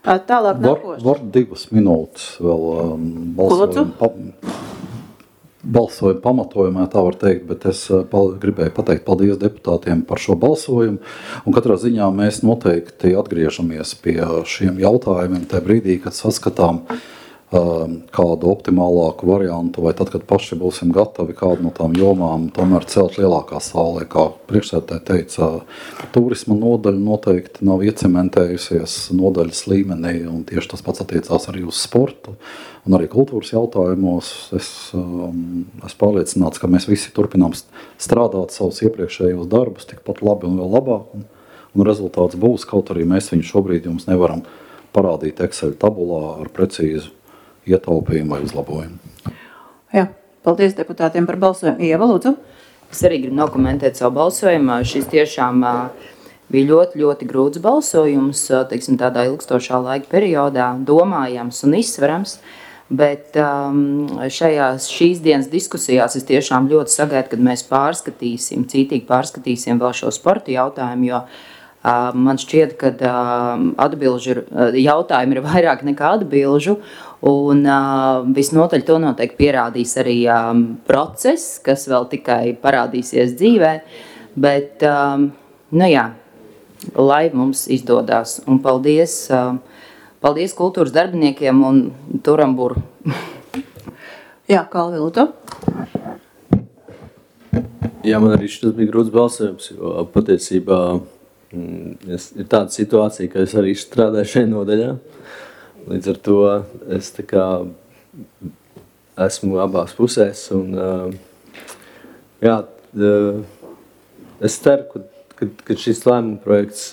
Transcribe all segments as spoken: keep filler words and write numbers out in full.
Tālāk var, nākošais. Var divas minūtes vēl um, balsojumu, pa, balsojumu pamatojumā, tā var teikt, bet es pal, gribēju pateikt paldies deputātiem par šo balsojumu. Un katrā ziņā mēs noteikti atgriežamies pie šiem jautājumiem tajā brīdī, kad saskatām kādu optimālāku variantu, vai tad, kad paši būsim gatavi kādu no tām jomām tomēr celt lielākā saulē, kā priekšsēdētāji teica, turisma nodaļa noteikti nav iecementējusies nodaļas līmenī, un tieši tas pats attiecās arī uz sportu, un arī kultūras jautājumos. Es um, esmu pārliecināts, ka mēs visi turpinām strādāt savus iepriekšējos darbus tikpat labi un vēl labāk, un, un rezultāts būs, kaut arī mēs viņu šobrīd jums nevaram parādīt Excel tabulā ar precīzu ietaupījumu vai uzlabojumu. Jā, paldies deputātiem par balsojumu. Ieva, lūdzu. Es arī gribu nokomentēt savu balsojumu. Šis tiešām bija ļoti, ļoti grūts balsojums, teiksim, tādā ilgstošā laika periodā, domājams un izsverams, bet um, šajās šīs dienas diskusijās es tiešām ļoti sagaidu, kad mēs pārskatīsim, cītīgi pārskatīsim vēl šo sporta jautājumu, jo uh, man šķiet, ka uh, atbilžu, uh, jautājumi ir vairāk nekā atbilžu, un uh, visnotaļ to noteikti pierādīs arī um, process, kas vēl tikai parādīsies dzīvē, bet, um, nu jā, lai mums izdodās. Un paldies, uh, paldies kultūras darbiniekiem un Turamburu. Jā, Kalvi, lūdzu. Jā, man arī šis bija grūts balsojums, jo patiesībā mm, es, ir tāda situācija, ka es arī strādāju šajā nodaļā. Līdz ar to es tā kā esmu abās pusēs un jā, es ceru, ka, ka, ka šis lēmuma projekts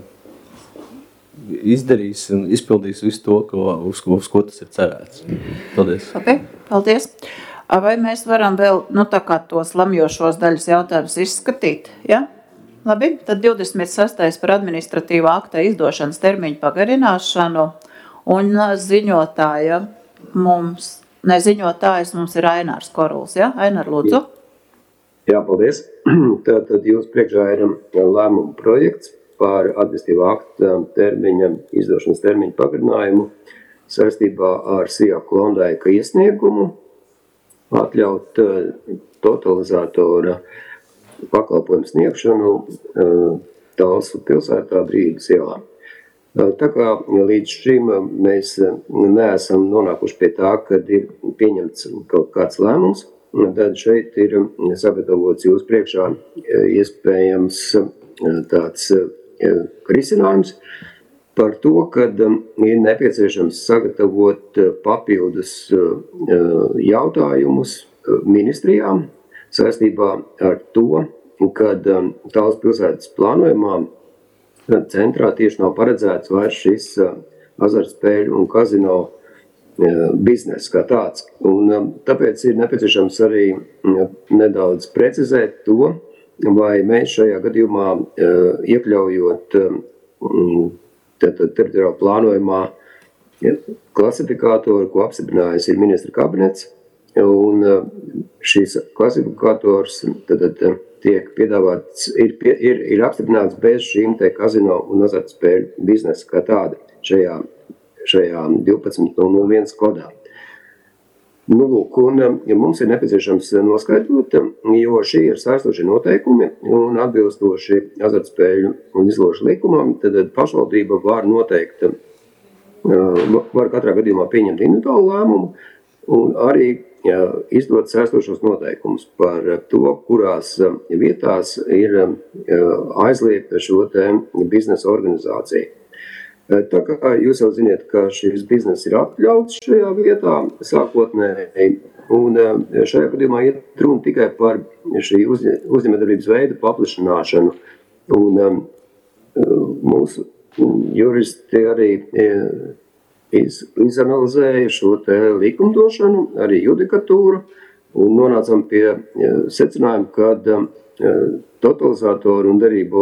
izdarīs un izpildīs visu to, ko, uz, uz ko tas ir cerēts. Paldies. Okay, paldies. Vai mēs varam vēl, nu tā kā tos lamjošos daļas jautājumus izskatīt, ja? Labi, tad divdesmit sestais par administratīvā akta izdošanas termiņu pagarināšanu. Un ziņotāja mums, ne ziņotājs mums ir Ainārs Koruls, ja? Ainar, lūdzu. Jā, paldies. Tātad jūs priekšā ir lēmuma projekts par administratīvā akta termiņa, izdošanas termiņu pagarinājumu saistībā ar Sijā Klondaika iesniegumu atļaut totalizatora pakalpojumu sniegšanu Talsu pilsētā Brīgas ielā. Tā kā līdz šim mēs neesam nonākuši pie tā, kad ir pieņemts kaut kāds lēmums, tad šeit ir sagatavots jūs priekšā iespējams tāds risinājums par to, kad ir nepieciešams sagatavot papildus jautājumus ministrijām saistībā ar to, kad Talsu pilsētas plānojumā centrā tieši nav paredzēts vairs šis azartspēļu un kazino bizness kā tāds. Un tāpēc ir nepieciešams arī nedaudz precizēt to, vai mēs šajā gadījumā iekļaujot teritoriālā plānojumā klasifikātoru, ko apstiprinājis ir ministra kabinets, un šīs klasifikators tad, tad, tiek piedāvāts, ir, ir, ir apstiprināts bez šīm te kazino un azartspēļu biznesa kā tāda šajā, šajā divpadsmit nulle nulle viens kodā. Nu, lūk, un ja mums ir nepieciešams noskaidrot, jo šī ir saistošie noteikumi un atbilstoši azartspēļu un izložu likumam, tad pašvaldība var noteikt, var katrā gadījumā pieņemt individuālu lēmumu un arī izdot saistošos noteikumus par to, kurās vietās ir aizliegta šo te biznesa organizāciju. Tā kā jūs jau ziniet, ka šis biznes ir atļauts šajā vietā sākotnēji, un šajā gadījumā iet runa tikai par šī uzņēmējdarbības veidu paplašināšanu. Un mūsu juristi arī iz, izanalizēja šo te likumdošanu, arī judikatūru, un nonācām pie secinājuma, ka totalizatoru un derību,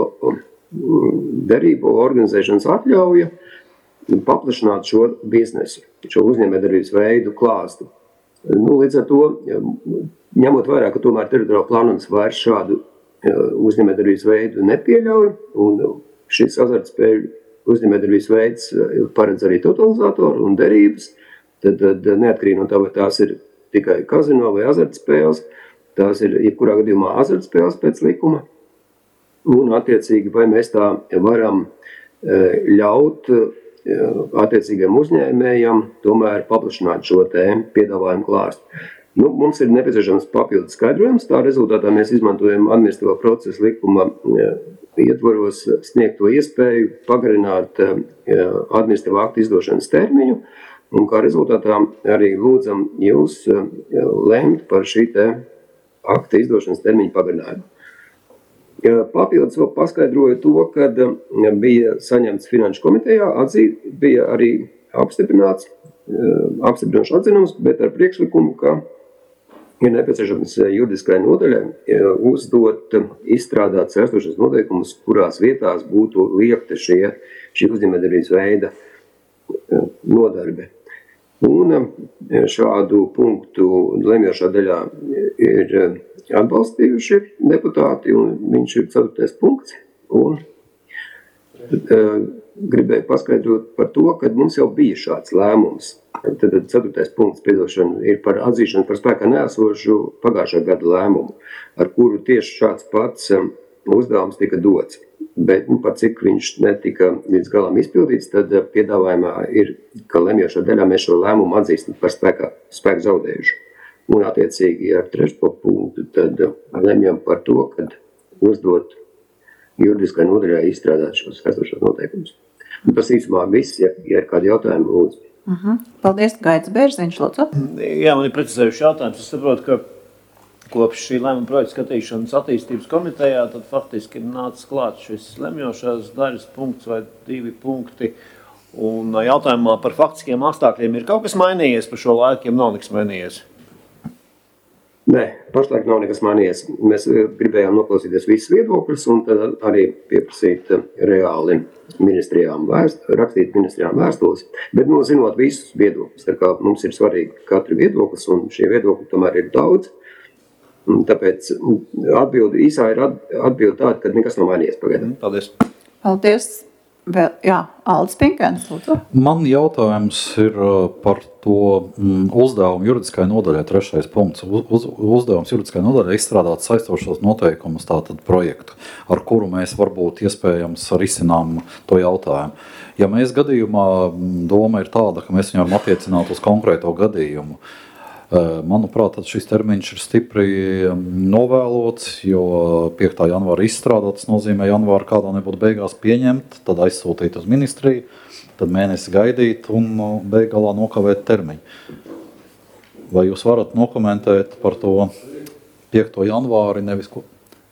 derību organizēšanas atļauja paplašināt šo biznesu, šo uzņēmējdarbības veidu klāstu. Nu, līdz ar to, ņemot vairāk, ka tomēr teritoriālā plānojums vairs šādu uzņēmējdarbības veidu nepieļauj, un šis azartspēļu uzņēmējdarbības veids paredz arī totalizatoru un derības, tad, tad neatkarīgi no tā, vai tās ir tikai kazino vai azartspēles, tās ir jebkurā gadījumā azartspēles pēc likuma, un attiecīgi vai mēs tā varam ļaut attiecīgiem uzņēmējiem tomēr paplašināt šo te piedāvājumu klāstu. Nu, mums ir nepieciešams papildus skaidrojums, tā rezultātā mēs izmantojam administratīvā procesa likuma ietvaros sniegt to iespēju pagarināt administratīvā akta izdošanas termiņu, un kā rezultātā arī lūdzam jūs lemt par šī te akta izdošanas termiņu pagarinājumu. Papildus vēl paskaidroju to, kad bija saņemts Finanšu komitejā, atzīt, bija arī apstiprināts, apstiprināts atzinums, bet ar priekšlikumu, ka ir nepieciešams juridiskai nodaļai uzdot, izstrādāt saistošas noteikumus, kurās vietās būtu liekta šie, šī uzņēmējdarbības veida nodarbe. Un šādu punktu lemjošā daļā ir atbalstījuši deputāti, un viņš ir ceturtais punkts. Un gribēju paskaidrot par to, ka mums jau bija šāds lēmums. Tad ceturtais punkts, piedošana, ir par atzīšanu par spēkā neesošu pagājušā gada lēmumu, ar kuru tieši šāds pats uzdevums tika dots. Bet nu, par cik viņš netika līdz galam izpildīts, tad piedāvājumā ir, ka lemjošā daļā mēs šo lēmumu atzīstam par spēkā, spēku zaudējušu. Un attiecīgi ar trešo punktu tad lemjam par to, kad uzdot juridiskai nodaļai izstrādāt šos esošos noteikumus. Un tas īsumā viss, ja, ja ir kādi jautājumi, lūdzu. Uh-huh. Paldies, Gaits Bērziņš, lūdzu. Jā, man ir precizējuši jautājums. Es saprotu, ka kopš šī lēmuma projekta skatīšanas attīstības komitejā, tad faktiski ir nācis klāt šis lemjošās daļas punkts vai divi punkti. Un jautājumā par faktiskiem apstākļiem ir kaut kas mainījies par šo laiku, ja nav nekas mainījies? Nē, pašlaik nav nekas mainījies. Mēs gribējām noklausīties visus viedokļus un tad arī pieprasīt reāli ministrijām vēst, rakstīt ministrijām vēstules. Bet, nu, zinot visus viedokļus, tā kā mums ir svarīgi katru viedoklis un šie viedokļi tomēr ir daudz. Tāpēc atbildi, īsā ir atbildi tāda, ka nekas nav mainījies pagaidām. Paldies. Paldies. Vēl, jā, Aldis Pinkēns, lūdzu. Man jautājums ir par to mm, uzdevumu juridiskai nodaļai, trešais punkts. Uz, uzdevums juridiskai nodaļai izstrādāt saistošos noteikumus, tātad projektu, ar kuru mēs varbūt iespējams risinām to jautājumu. Ja mēs gadījumā, doma ir tāda, ka mēs viņu varam attiecināt uz konkrēto gadījumu, manuprāt, tad šis termiņš ir stipri novēlots, jo piektā janvāra izstrādāt, tas nozīmē janvāra kādā nebūtu beigās pieņemt, tad aizsūtīt uz ministriju, tad mēnesi gaidīt un beigalā nokavēt termiņu. Vai jūs varat nokomentēt par to piekto janvāri, nevis ko?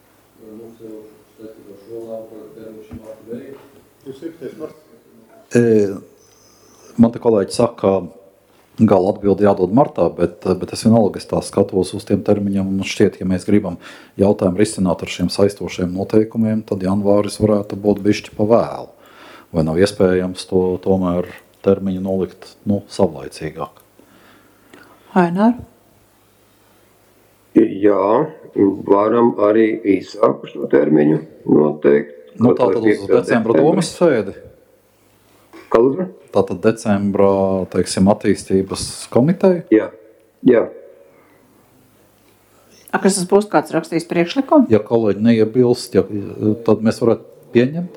Man te kolēģi saka, gala atbildi jādod martā, bet, bet es vienalga es tā skatos uz tiem termiņiem un šķiet, ja mēs gribam jautājumu risināt ar šiem saistošiem noteikumiem, tad janvāris varētu būt bišķi pa vēlu. Vai nav iespējams to tomēr termiņu nolikt, nu, savlaicīgāk? Ainar? Jā, varam arī īsāk šo termiņu noteikt. Nu, tā tad uz decembra domas sēdi? Kā lūdzu? Tātad decembra, teiksim, attīstības komiteja? Jā, jā. A, kas tas būs, kāds rakstīs priekšlikumu? Ja kolēģi neiebilst, ja, tad mēs varētu pieņemt?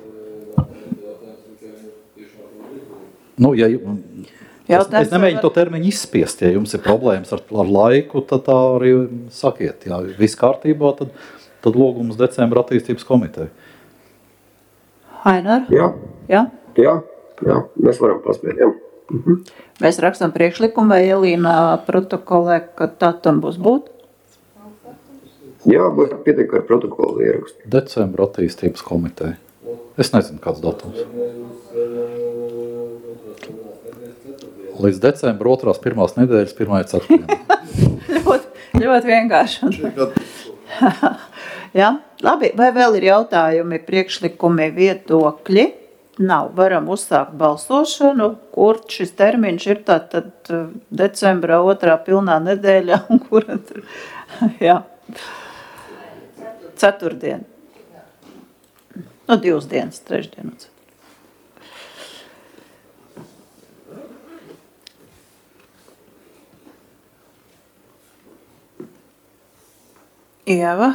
Nu, ja, es, es nemēģinu to termiņu izspiest, ja jums ir problēmas ar, ar laiku, tad tā arī sakiet. Ja viss kārtībā, tad, tad lūgums decembra attīstības komiteja. Ainar? Jā. Jā? Jā. Jā, mēs varam paspēt, jā. Mhm. Mēs rakstam priekšlikumu vai Elīna protokolē, ka tā tam būs būt? Jā, būs pietiek ar protokolu ierakstu. Decembra attīstības komiteja. Es nezinu, kāds datums. Līdz decembra otrās pirmās nedēļas, pirmajā ceturtdienā. ļoti, ļoti vienkārši. Jā, labi, vai vēl ir jautājumi, priekšlikumi, viedokļi? Nav, varam uzsākt balsošanu, kur šis termiņš ir tātad decembra otrā pilnā nedēļā, un kura tur, jā, ceturtdien. Nu, divas dienas, trešdien. Ieva.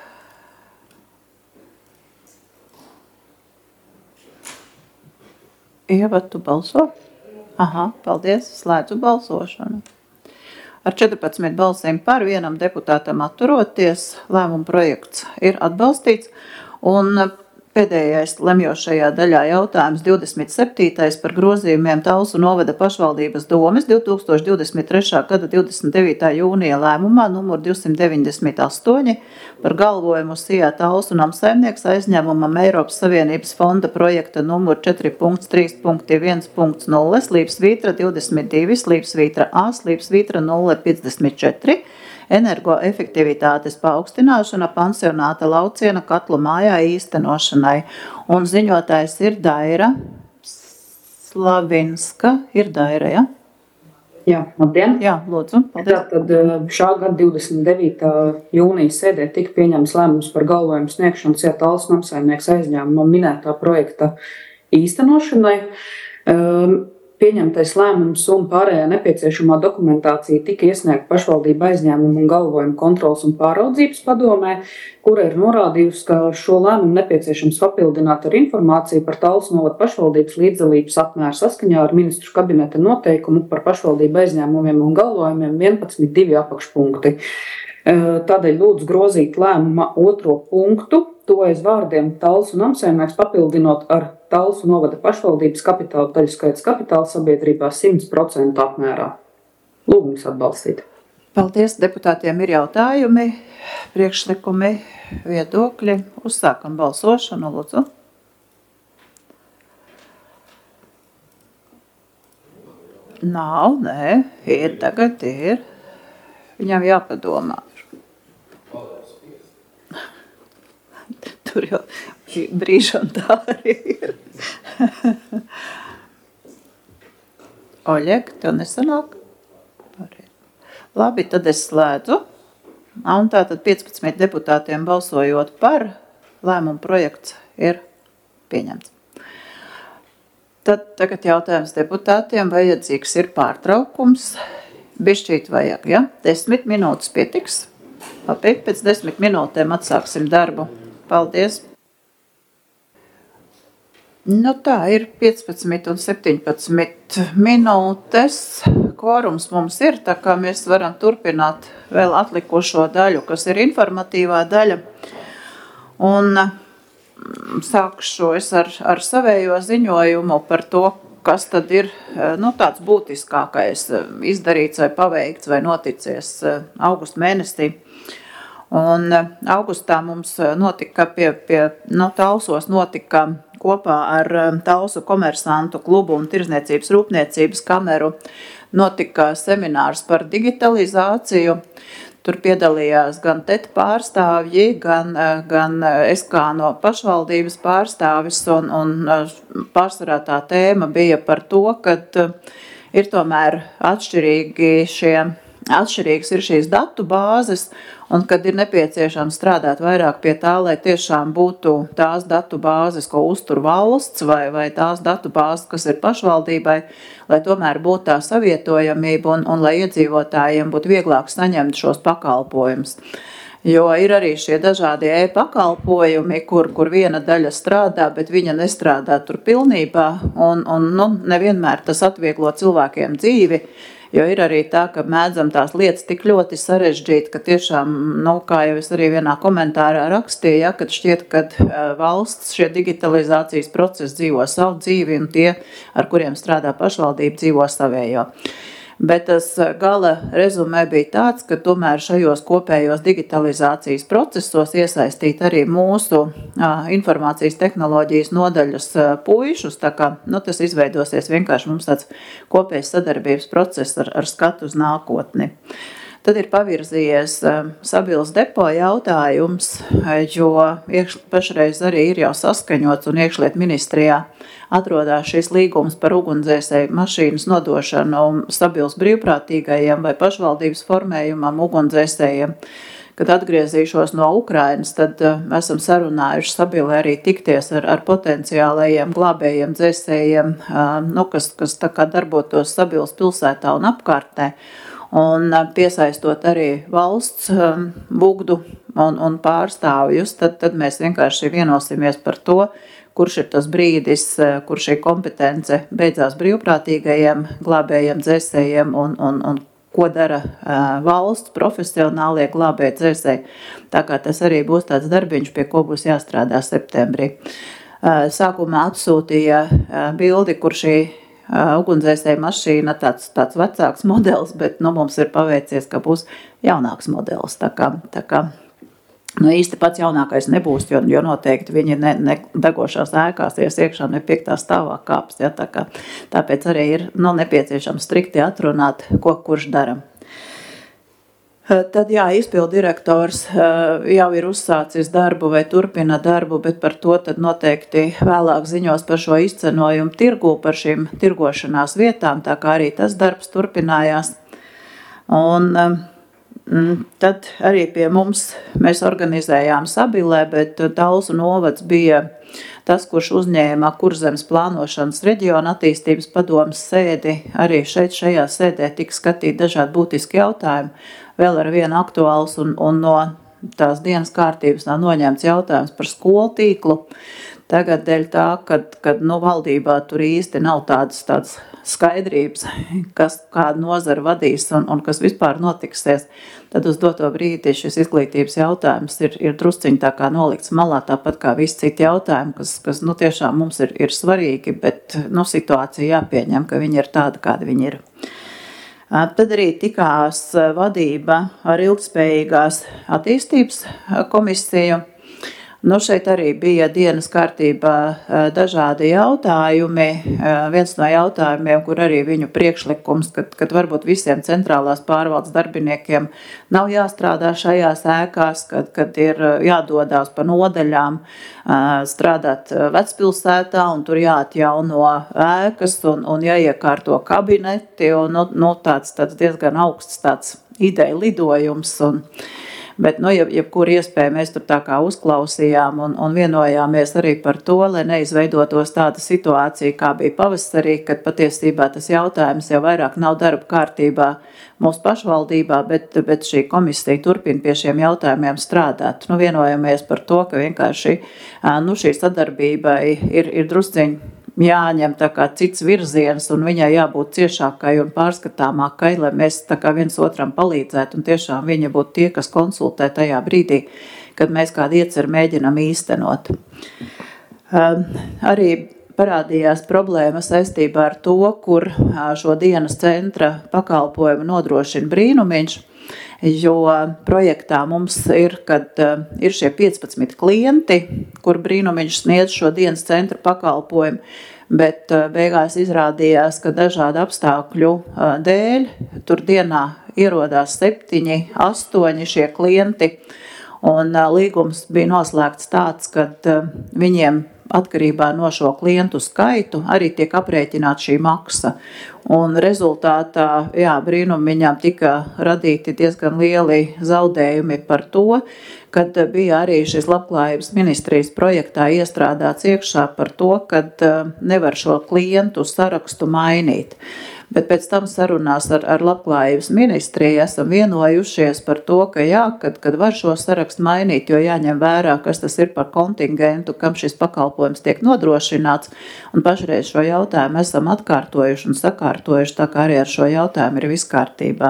Ieva, tu balso? Aha, paldies, slēdzu balsošanu. Ar četrpadsmit balsīm par, vienam deputātam atturoties, lēmuma projekts ir atbalstīts. Un pēdējais lemjošajā daļā jautājums divdesmit septītais par grozījumiem Talsu novada pašvaldības domes divi tūkstoši divdesmit trešā gada divdesmit devītā jūnija lēmumā numur divsimt deviņdesmit astoņi par galvojumu Sijā Talsu namsaimnieks aizņēmumam Eiropas Savienības fonda projekta numur četri punkts trīs punkts viens punkts nulle slīpsvītra divdesmit divi slīpsvītra A slīpsvītra nulle piecdesmit četri energoefektivitātes paaugstināšana pansionāta lauciena katlu mājā īstenošanai. Un ziņotājs ir Daira Slavinska. Ir Daira, ja? Jā, labdien. Jā, lūdzu, paldies. Tātad šā gada divdesmit devītā jūnija sēdē tika pieņemts lēmums par galvojumu sniegšanu Sijā Talsu namsaimnieks aizņēmumam minētā projekta īstenošanai. Um, Pieņemtais lēmums un pārējā nepieciešamā dokumentācija tika iesniegta pašvaldība aizņēmumu un galvojumu kontrolas un pāraudzības padomē, kura ir norādījusi, ka šo lēmumu nepieciešams papildināt ar informāciju par Talsu novada pašvaldības līdzdalības apmēru saskaņā ar ministru kabineta noteikumu par pašvaldību aizņēmumiem un galvojumiem vienpadsmit divi apakšpunkti. Tādēļ lūdzu grozīt lēmuma otro punktu, to aiz vārdiem Talsu namsaimnieks papildinot ar Talsu novada pašvaldības kapitāla daļskaits kapitāla sabiedrībā simt procentu apmērā. Lūgums atbalstīt. Paldies, deputātiem ir jautājumi, priekšlikumi, viedokļi. Uzsākam balsošanu, lūdzu. Nav, nē, ir, tagad ir. Viņam jāpadomā. Tur jau brīžam tā arī ir. Oļeg, tev nesanāk? Labi, tad es slēdzu. Un tātad piecpadsmit deputātiem balsojot par, lēmumu projekts ir pieņemts. Tad tagad jautājums deputātiem, vajadzīgs ir pārtraukums. Bišķīt vajag, ja? Desmit minūtes pietiks. Labi, pēc desmit minūtēm atsāksim darbu. Paldies. Nu tā ir piecpadsmit un septiņpadsmit minūtes. Kvorums mums ir, tā kā mēs varam turpināt vēl atlikušo daļu, kas ir informatīvā daļa. Un sākšu es ar, ar savējo ziņojumu par to, kas tad ir nu, tāds būtiskākais izdarīts vai paveikts vai noticies augusta mēnesī. Un augustā mums notika pie, pie nu, Talsos notika kopā ar Talsu komersantu klubu un tirzniecības rūpniecības kameru notika seminārs par digitalizāciju. Tur piedalījās gan T E T pārstāvji, gan, gan es kā no pašvaldības pārstāvis, un, un pārsvarā tā tēma bija par to, ka ir tomēr atšķirīgi šie, atšķirīgas ir šīs datu bāzes, un kad ir nepieciešams strādāt vairāk pie tā, lai tiešām būtu tās datu bāzes, ko uztur valsts, vai, vai tās datu bāzes, kas ir pašvaldībai, lai tomēr būtu tā savietojamība un, un lai iedzīvotājiem būtu vieglāk saņemt šos pakalpojumus. Jo ir arī šie dažādie e-pakalpojumi, kur, kur viena daļa strādā, bet viņa nestrādā tur pilnībā, un, un nu, nevienmēr tas atvieglo cilvēkiem dzīvi. Jo ir arī tā, ka mēdzam tās lietas tik ļoti sarežģīt, ka tiešām, nu, kā jau es arī vienā komentārā rakstīju, ja, kad šķiet, ka valsts šie digitalizācijas procesi dzīvo savu dzīvi un tie, ar kuriem strādā pašvaldība, dzīvo savējo. Bet tas gala rezumē bija tāds, ka tomēr šajos kopējos digitalizācijas procesos iesaistīt arī mūsu a, informācijas tehnoloģijas nodaļas a, puišus, tā kā nu, tas izveidosies vienkārši mums tāds kopējs sadarbības process ar, ar skatu uz nākotni. Tad ir pavirzījies Sabils depo jautājums, jo iekš, pašreiz arī ir jau saskaņots un iekšliet ministrijā atrodās šīs līgums par ugunsdzēsēju mašīnas nodošanu Sabils brīvprātīgajiem vai pašvaldības formējumam ugunsdzēsējiem. Kad atgriezīšos no Ukrainas, tad esam sarunājuši Sabilē arī tikties ar, ar potenciālajiem glābējiem, dzēsējiem, nu, kas, kas tā kā darbotos Sabils pilsētā un apkārtnē. Un piesaistot arī valsts bugdu un, un pārstāvjus, tad, tad mēs vienkārši vienosimies par to, kurš ir tas brīdis, kur šī kompetence beidzās brīvprātīgajiem glābējiem, dzēsējiem un, un, un ko dara valsts profesionālie glābēji, dzēsēji. Tā kā tas arī būs tāds darbiņš, pie ko būs jāstrādā septembrī. Sākumā atsūtīja bildi, kur šī ugunsdzēsēja mašīna, tāds, tāds vecāks modelis, bet nu, mums ir paveicies, ka būs jaunāks modelis. Tā kā, tā kā nu, īsti pats jaunākais nebūs, jo, jo noteikti viņi ne, ne degošās ēkās ies iekšā, ne piektā stāvā kāps. Ja, tā kā, tāpēc arī ir nu, nepieciešams strikti atrunāt, ko kurš dara. Tad, jā, izpildu direktors jau ir uzsācis darbu vai turpina darbu, bet par to tad noteikti vēlāk ziņos par šo izcenojumu tirgu, par šīm tirgošanās vietām, tā kā arī tas darbs turpinājās. Un tad arī pie mums mēs organizējām Sabilē, bet Talsu novads bija tas, kurš uzņēma Kurzemes plānošanas reģiona attīstības padomes sēdi. Arī šeit šajā sēdē tika skatīt dažādi būtiski jautājumi, vēl ar vienu aktuāls un, un no tās dienas kārtības nav noņemts jautājums par skolu tīklu. Tagad dēļ tā, kad, kad nu, valdībā tur īsti nav tādas, tādas skaidrības, kas kādu nozaru vadīs un, un kas vispār notiksies, tad uz doto brīdi šis izglītības jautājums ir, ir drusciņi tā kā nolikts malā, tāpat kā visi citi jautājumi, kas, kas nu, tiešām mums ir, ir svarīgi, bet nu, situācija jāpieņem, ka viņi ir tāda, kāda viņi ir. Tad arī tikās vadība ar ilgspējīgās attīstības komisiju. Nu, šeit arī bija dienas kārtībā dažādi jautājumi. Viens no jautājumiem, kur arī viņu priekšlikums, kad, kad varbūt visiem centrālās pārvaldes darbiniekiem nav jāstrādā šajās ēkās, kad, kad ir jādodās pa nodaļām strādāt vecpilsētā un tur jāatjauno ēkas un, un jāiekārto kabineti. Un, nu, nu, tāds, tāds diezgan augsts tāds ideja lidojums un Bet, nu, jeb, jebkur iespēja mēs tur tā kā uzklausījām un, un vienojāmies arī par to, lai neizveidotos tāda situācija, kā bija pavasarī, kad patiesībā tas jautājums jau vairāk nav darba kārtībā mūsu pašvaldībā, bet, bet šī komisija turpina pie šiem jautājumiem strādāt. Nu, vienojamies par to, ka vienkārši nu, šī sadarbība ir, ir drusciņi jāņem tā kā cits virziens un viņai jābūt ciešākai un pārskatāmākai, lai mēs tā kā viens otram palīdzētu un tiešām viņa būtu tie, kas konsultē tajā brīdī, kad mēs kādu ieceru mēģinam īstenot. Arī parādījās problēma saistībā ar to, kur šo dienas centra pakalpojumu nodrošina Brīnumiņš, jo projektā mums ir, kad ir šie piecpadsmit klienti, kur Brīnumiņš sniedz šo dienas centra pakalpojumu, bet beigās izrādījās, ka dažādu apstākļu dēļ tur dienā ierodās septiņi, astoņi šie klienti, un līgums bija noslēgts tāds, kad viņiem atkarībā no šo klientu skaitu arī tiek aprēķināta šī maksa. Un rezultātā, jā, Brīnumiņam tika radīti diezgan lieli zaudējumi par to, kad bija arī šis labklājības ministrijas projektā iestrādāts iekšā par to, kad nevar šo klientu sarakstu mainīt. Bet pēc tam sarunās ar, ar labklājības ministriju esam vienojušies par to, ka jā, kad, kad var šo sarakstu mainīt, jo jāņem vērā, kas tas ir par kontingentu, kam šis pakalpojums tiek nodrošināts, un pašreiz šo jautājumu esam atkārtojuši un sakārtojuši, tā kā arī ar šo jautājumu ir viss kārtībā.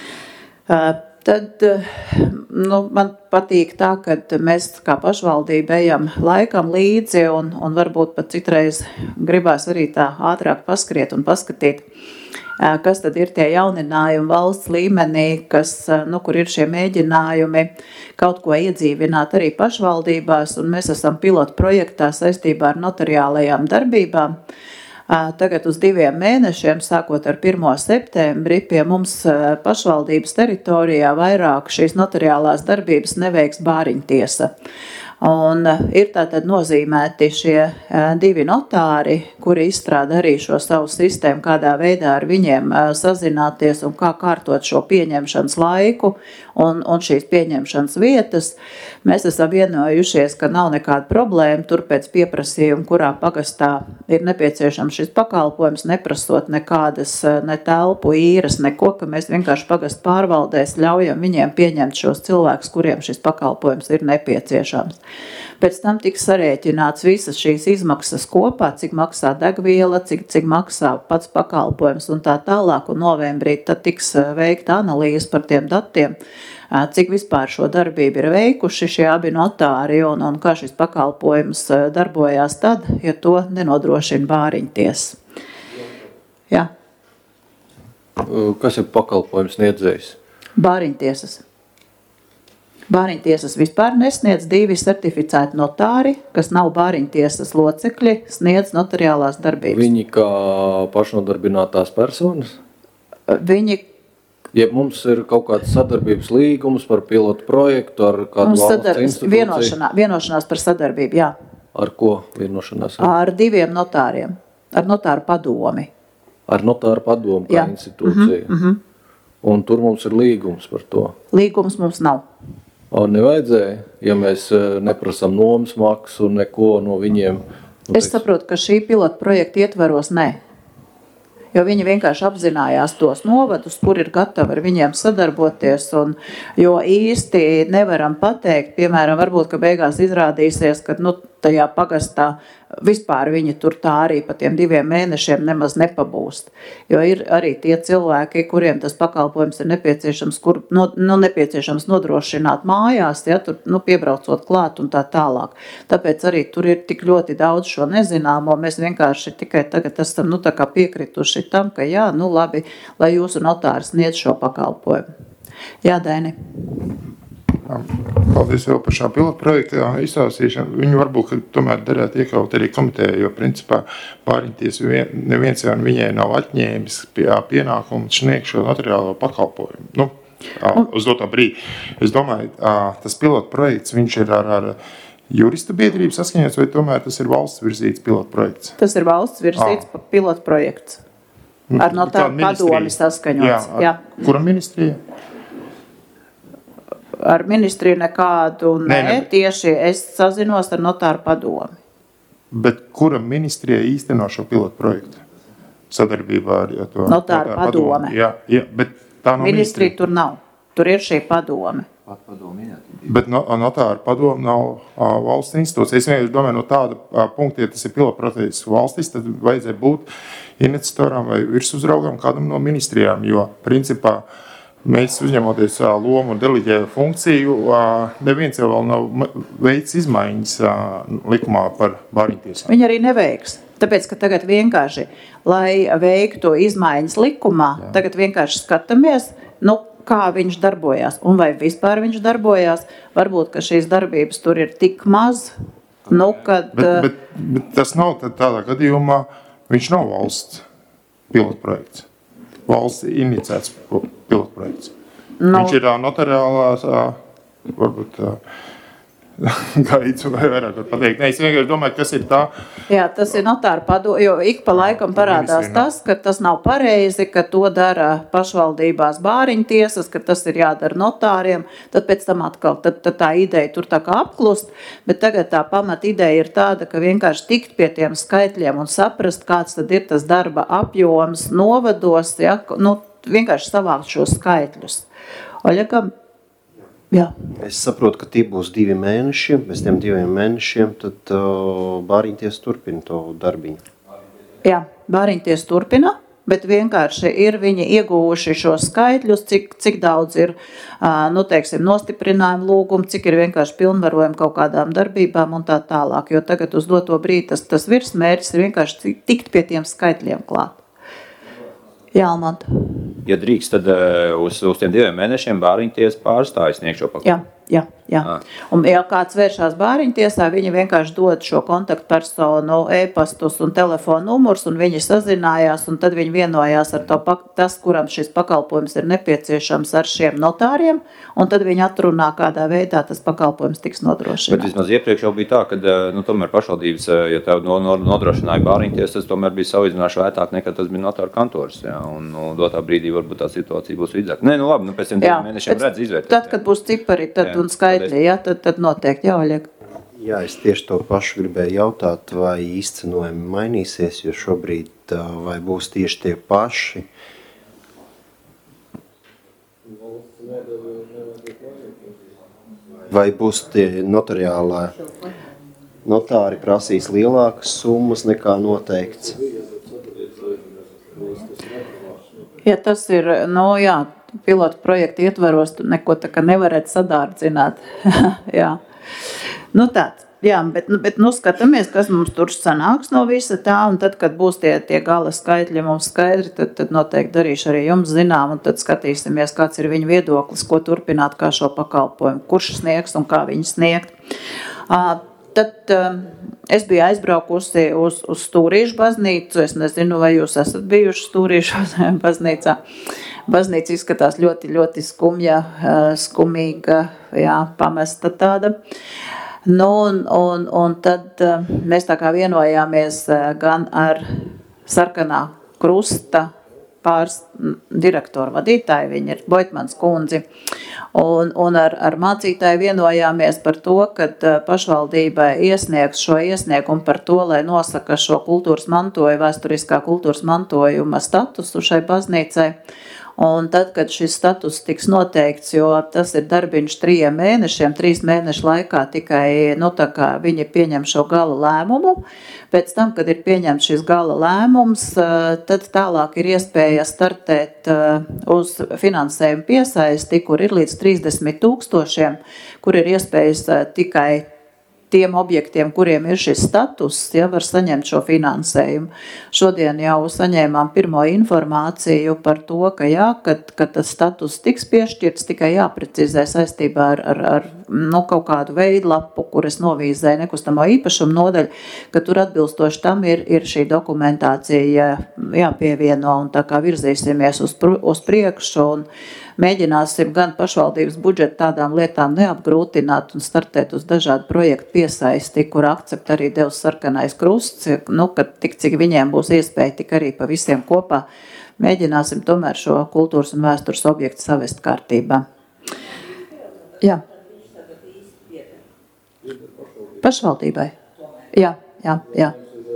Tad nu, man patīk tā, ka mēs kā pašvaldība ejam laikam līdzi un, un varbūt pat citreiz gribās arī tā ātrāk paskriet un paskatīt, kas tad ir tie jauninājumi valsts līmenī, kas, nu, kur ir šie mēģinājumi kaut ko iedzīvināt arī pašvaldībās, un mēs esam pilotu projektā saistībā ar notariālajām darbībām. Tagad uz diviem mēnešiem, sākot ar pirmo septembri, pie mums pašvaldības teritorijā vairāk šīs notariālās darbības neveiks bāriņtiesa. Un ir tātad nozīmēti šie divi notāri, kuri izstrāda arī šo savu sistēmu, kādā veidā ar viņiem sazināties un kā kārtot šo pieņemšanas laiku un, un šīs pieņemšanas vietas. Mēs esam vienojušies, ka nav nekāda problēma tur pēc pieprasījuma, kurā pagastā ir nepieciešams šis pakalpojums, neprasot nekādas ne telpu, īres, neko, ka mēs vienkārši pagastu pārvaldēs ļaujam viņiem pieņemt šos cilvēkus, kuriem šis pakalpojums ir nepieciešams. Pēc tam tiks sarēķināts visas šīs izmaksas kopā, cik maksā degviela, cik, cik maksā pats pakalpojums un tā tālāk, un novembrī tad tiks veikta analīze par tiem datiem, cik vispār šo darbību ir veikuši šie abi notāri un, un kā šis pakalpojums darbojās tad, ja to nenodrošina bāriņties. Jā. Kas ir pakalpojums sniedzējs? Bāriņtiesas. Bāriņtiesas vispār nesniedz divi certificēti notāri, kas nav bāriņtiesas locekļi, sniedz notariālās darbības. Viņi kā pašnodarbinātās personas? Viņi... Ja mums ir kaut kāds sadarbības līgums par pilotu projektu ar kādu valsts sadar... institūciju? Vienošanā, vienošanās par sadarbību, jā. Ar ko vienošanās? Ar diviem notāriem, ar notāru padomi. Ar notāru padomu kā jā. institūcija? Mm-hmm, mm-hmm. Un tur mums ir līgums par to? Līgums mums nav. O, nevajadzēja, ja mēs neprasam nomas maksu, neko no viņiem. Nu, es saprotu, ka šī pilota projekta ietvaros nē. Jo viņi vienkārši apzinājās tos novadus, kur ir gatavi ar viņiem sadarboties, un, jo īsti nevaram pateikt, piemēram, varbūt, ka beigās izrādīsies, ka nu, tajā pagastā vispār viņi tur tā arī pa tiem diviem mēnešiem nemaz nepabūst. Jo ir arī tie cilvēki, kuriem tas pakalpojums ir nepieciešams, kur, no, nu, nepieciešams nodrošināt mājās, ja, tur, nu, piebraucot klāt un tā tālāk. Tāpēc arī tur ir tik ļoti daudz šo nezināmo, mēs vienkārši tikai tagad esam nu, tā kā piekrituši tam, ka jā, nu labi, lai jūsu notārs sniedz šo pakalpojumu. Jā, Daini. Paldies vēl par šā pilotu projektu izstāstīšanu. Viņu varbūt, ka tomēr derētu iekļaut arī komitejā, jo principā bāriņties neviens jau viņai nav atņēmis pienākumu sniegt šo notariālo pakalpojumu. Nu, uz doto brīdi. Es domāju, tas pilotu projekts, viņš ir ar, ar jurista biedrību saskaņots, vai tomēr tas ir valsts virzīts pilotu projekts? Tas ir valsts virzīts à. pilotu projekts. Ar notāru padomi saskaņots. Jā, jā. Kura ministrija? Ar ministriju nekādu nē, nē, nē, tieši es sazinos ar notāru padomi. Bet kura ministrija īsteno šo pilotu projektu? Sadarbībā ar ja, to notāru padome. Jā, jā, bet tā nav ministrija tur nav. Tur ir šī padome. Bet no, notāru padome nav a, valsts institūcija. Es vienkārši domāju, no tāda a, punkta, ja tas ir pilotu projekts valstis, tad vajadzēja būt iniciatoram vai virsuzraugam kādam no ministrijām, jo principā mēs uzņemoties lomu un deleģēju funkciju, neviens jau vēl nav veids izmaiņas likumā par bāriņtiesām. Viņi arī neveiks. Tāpēc, ka tagad vienkārši, lai veiktu izmaiņas likumā, jā. Tagad vienkārši skatāmies, nu, kā viņš darbojās un vai vispār viņš darbojās. Varbūt, ka šīs darbības tur ir tik maz, nu, kad... Bet, bet, bet tas nav tādā gadījumā, viņš nav valsts pilotprojekts. Valsts inicēts pilotprojekts. No. Viņš ir notariālās, varbūt gaids vai vairāk var pateikt. Nē, es vienkārši domāju, kas ir tā. Jā, tas ir notāru padomu, jo ik pa laikam parādās tas, ka tas nav pareizi, ka to dara pašvaldībās bāriņtiesas, ka tas ir jādara notāriem, tad pēc tam atkal tad, tad tā ideja tur tā kā apklust, bet tagad tā pamat ideja ir tāda, ka vienkārši tikt pie tiem skaitļiem un saprast, kāds tad ir tas darba apjoms novados, ja, nu, vienkārši savākt šos skaitļus. Oļegam, jā. Es saprotu, ka tie būs divi mēneši, bez tiem diviem mēnešiem, tad uh, bāriņties turpina to darbiņu. Jā, bāriņties turpina, bet vienkārši ir viņi ieguvuši šos skaitļus, cik, cik daudz ir, uh, nu, teiksim, nostiprinājumu lūgumu, cik ir vienkārši pilnvarojumi kaut kādām darbībām un tā tālāk, jo tagad uz doto brīdi tas, tas virsmērķis ir vienkārši tikt pie tiem skaitļiem klāt. Jā, Almanta. Ja drīkst, tad uh, uz, uz tiem diviem mēnešiem bāriņties pārstājas sniegt šo pakalpojumu. Jā, jā, jā. Un ja kāds vēršās bāriņtiesā, viņi vienkārši dod šo kontaktpersonu e-pastus un telefonu numurs, un viņi sazinājās, un tad viņi vienojās ar to, tas, kuram šis pakalpojums ir nepieciešams ar šiem notāriem, un tad viņi atrunā, kādā veidā tas pakalpojums tiks nodrošināts. Bet vismaz iepriekš jau bija tā, ka nu, tomēr pašvaldības, ja tev nodrošināja bāriņties, tas tomēr bija salīdzināšu ētāk nekā tas bija notāra kantors, jā, un nu, dotā brīdī varbūt tā situācija būs vidzāk. Nē, nu labi, nu pēc tiem jā, mēnešiem redz izvērtēt. Tad, kad būs cipari tad, jā, un skaitļi, jā, tad, tad noteikti jāvaļiek. Jā, es tieši to pašu gribēju jautāt, vai izcenojumi mainīsies, jo šobrīd vai būs tieši tie paši. Vai būs tie notariālā notāri prasīs lielākas summas nekā noteikts? Ja tas ir, nu jā, pilotu projektu ietvaros, tu neko tā kā nevarētu sadārdzināt. jā. Nu tāds, jā, bet, bet nu skatāmies, kas mums tur sanāks no visa tā, un tad, kad būs tie, tie gala skaitļi mums skaidri, tad, tad noteikti darīšu arī jums zinām, un tad skatīsimies, kāds ir viņa viedoklis, ko turpināt, kā šo pakalpojumu, kurš sniegs un kā viņi sniegt. Uh, tad uh, es biju aizbraukusi uz, uz Stūrīšu baznīcu, es nezinu, vai jūs esat bijuši Stūrīšu baznīcā. Baznīca izskatās ļoti, ļoti skumja, skumīga, jā, pamesta tāda. Nu, un, un, un tad mēs tā kā vienojāmies gan ar Sarkanā Krusta pāris direktoru vadītāju, viņa ir Boitmans kundzi, un, un ar, ar mācītāju vienojāmies par to, ka pašvaldībai iesniegs šo iesniegumu par to, lai nosaka šo kultūras mantojumu, vēsturiskā kultūras mantojuma statusu šai baznīcai. Un tad, kad šis status tiks noteikts, jo tas ir darbiņš trījiem mēnešiem, trīs mēnešu laikā tikai, nu tā kā viņi pieņem šo gala lēmumu, pēc tam, kad ir pieņemts šis gala lēmums, tad tālāk ir iespēja startēt uz finansējumu piesaisti, kur ir līdz trīsdesmit tūkstošiem, kur ir iespējas tikai tiem objektiem, kuriem ir šis status, ja var saņemt šo finansējumu. Šodien jau saņēmām pirmo informāciju par to, ka jā, kad, kad tas status tiks piešķirts, tikai jāprecizē saistībā ar, ar, ar nu, kaut kādu veidlapu, kur es novīzēju nekustamo īpašumu nodaļu, ka tur atbilstoši tam ir, ir šī dokumentācija jāpievieno, un tā kā virzīsimies uz, uz priekšu, un mēģināsim gan pašvaldības budžetu tādām lietām neapgrūtināt un startēt uz dažādu projektu piesaisti, kur akcept arī devs Sarkanais Krusts, nu, kad tik cik viņiem būs iespēja, tik arī pa visiem kopā mēģināsim tomēr šo kultūras un vēstures objektu savest kārtībā. Jā. Pašvaldībai. Jā, jā, jā.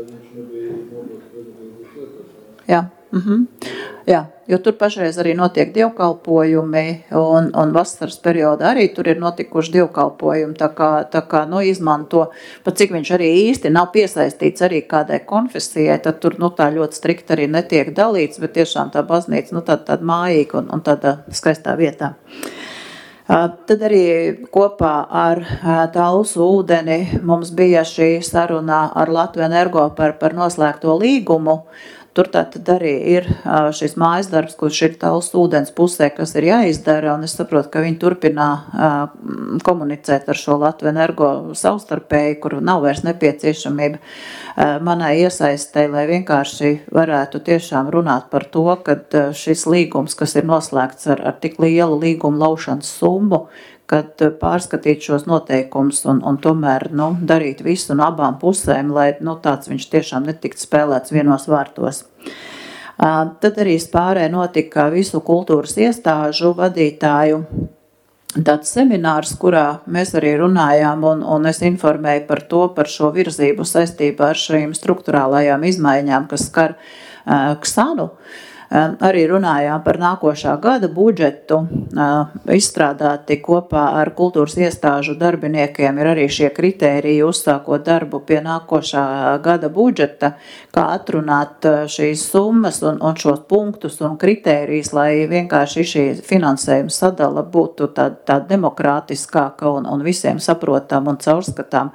Jā. Mhm. Jā, jo tur pašreiz arī notiek dievkalpojumi, un, un vasaras periodā arī tur ir notikuši dievkalpojumi, tā kā, tā kā nu, izmanto, pat cik viņš arī īsti nav piesaistīts arī kādai konfesijai, tad tur nu, tā ļoti strikt arī netiek dalīts, bet tiešām tā baznīca nu, tāda, tāda mājīga un, un tāda skaistā vietā. Tad arī kopā ar Talsu ūdeni mums bija šī saruna ar Latviju Energo par, par noslēgto līgumu. Tur tātad arī ir šis mājas darbs, kurš ir Talsu ūdens pusē, kas ir jāizdara, un es saprotu, ka viņi turpinā komunicēt ar šo Latviju Energo savstarpēji, kur nav vairs nepieciešamība manai iesaistei, lai vienkārši varētu tiešām runāt par to, ka šis līgums, kas ir noslēgts ar, ar tik lielu līgumu laušanas summu, kad pārskatīt šos noteikumus un, un tomēr nu, darīt visu no abām pusēm, lai nu, tāds viņš tiešām netikt spēlēts vienos vārtos. Tad arī Spārē notika visu kultūras iestāžu vadītāju tāds seminārs, kurā mēs arī runājām, un, un es informēju par to, par šo virzību saistībā ar šīm struktūrālajām izmaiņām, kas skar uh, Ksanu. Arī runājām par nākošā gada budžetu, izstrādāti kopā ar kultūras iestāžu darbiniekiem ir arī šie kritēriji uzsākot darbu pie nākošā gada budžeta, kā atrunāt šīs summas un, un šos punktus un kritērijus, lai vienkārši šī finansējuma sadala būtu tāda tā demokrātiskāka un, un visiem saprotam un caurskatām.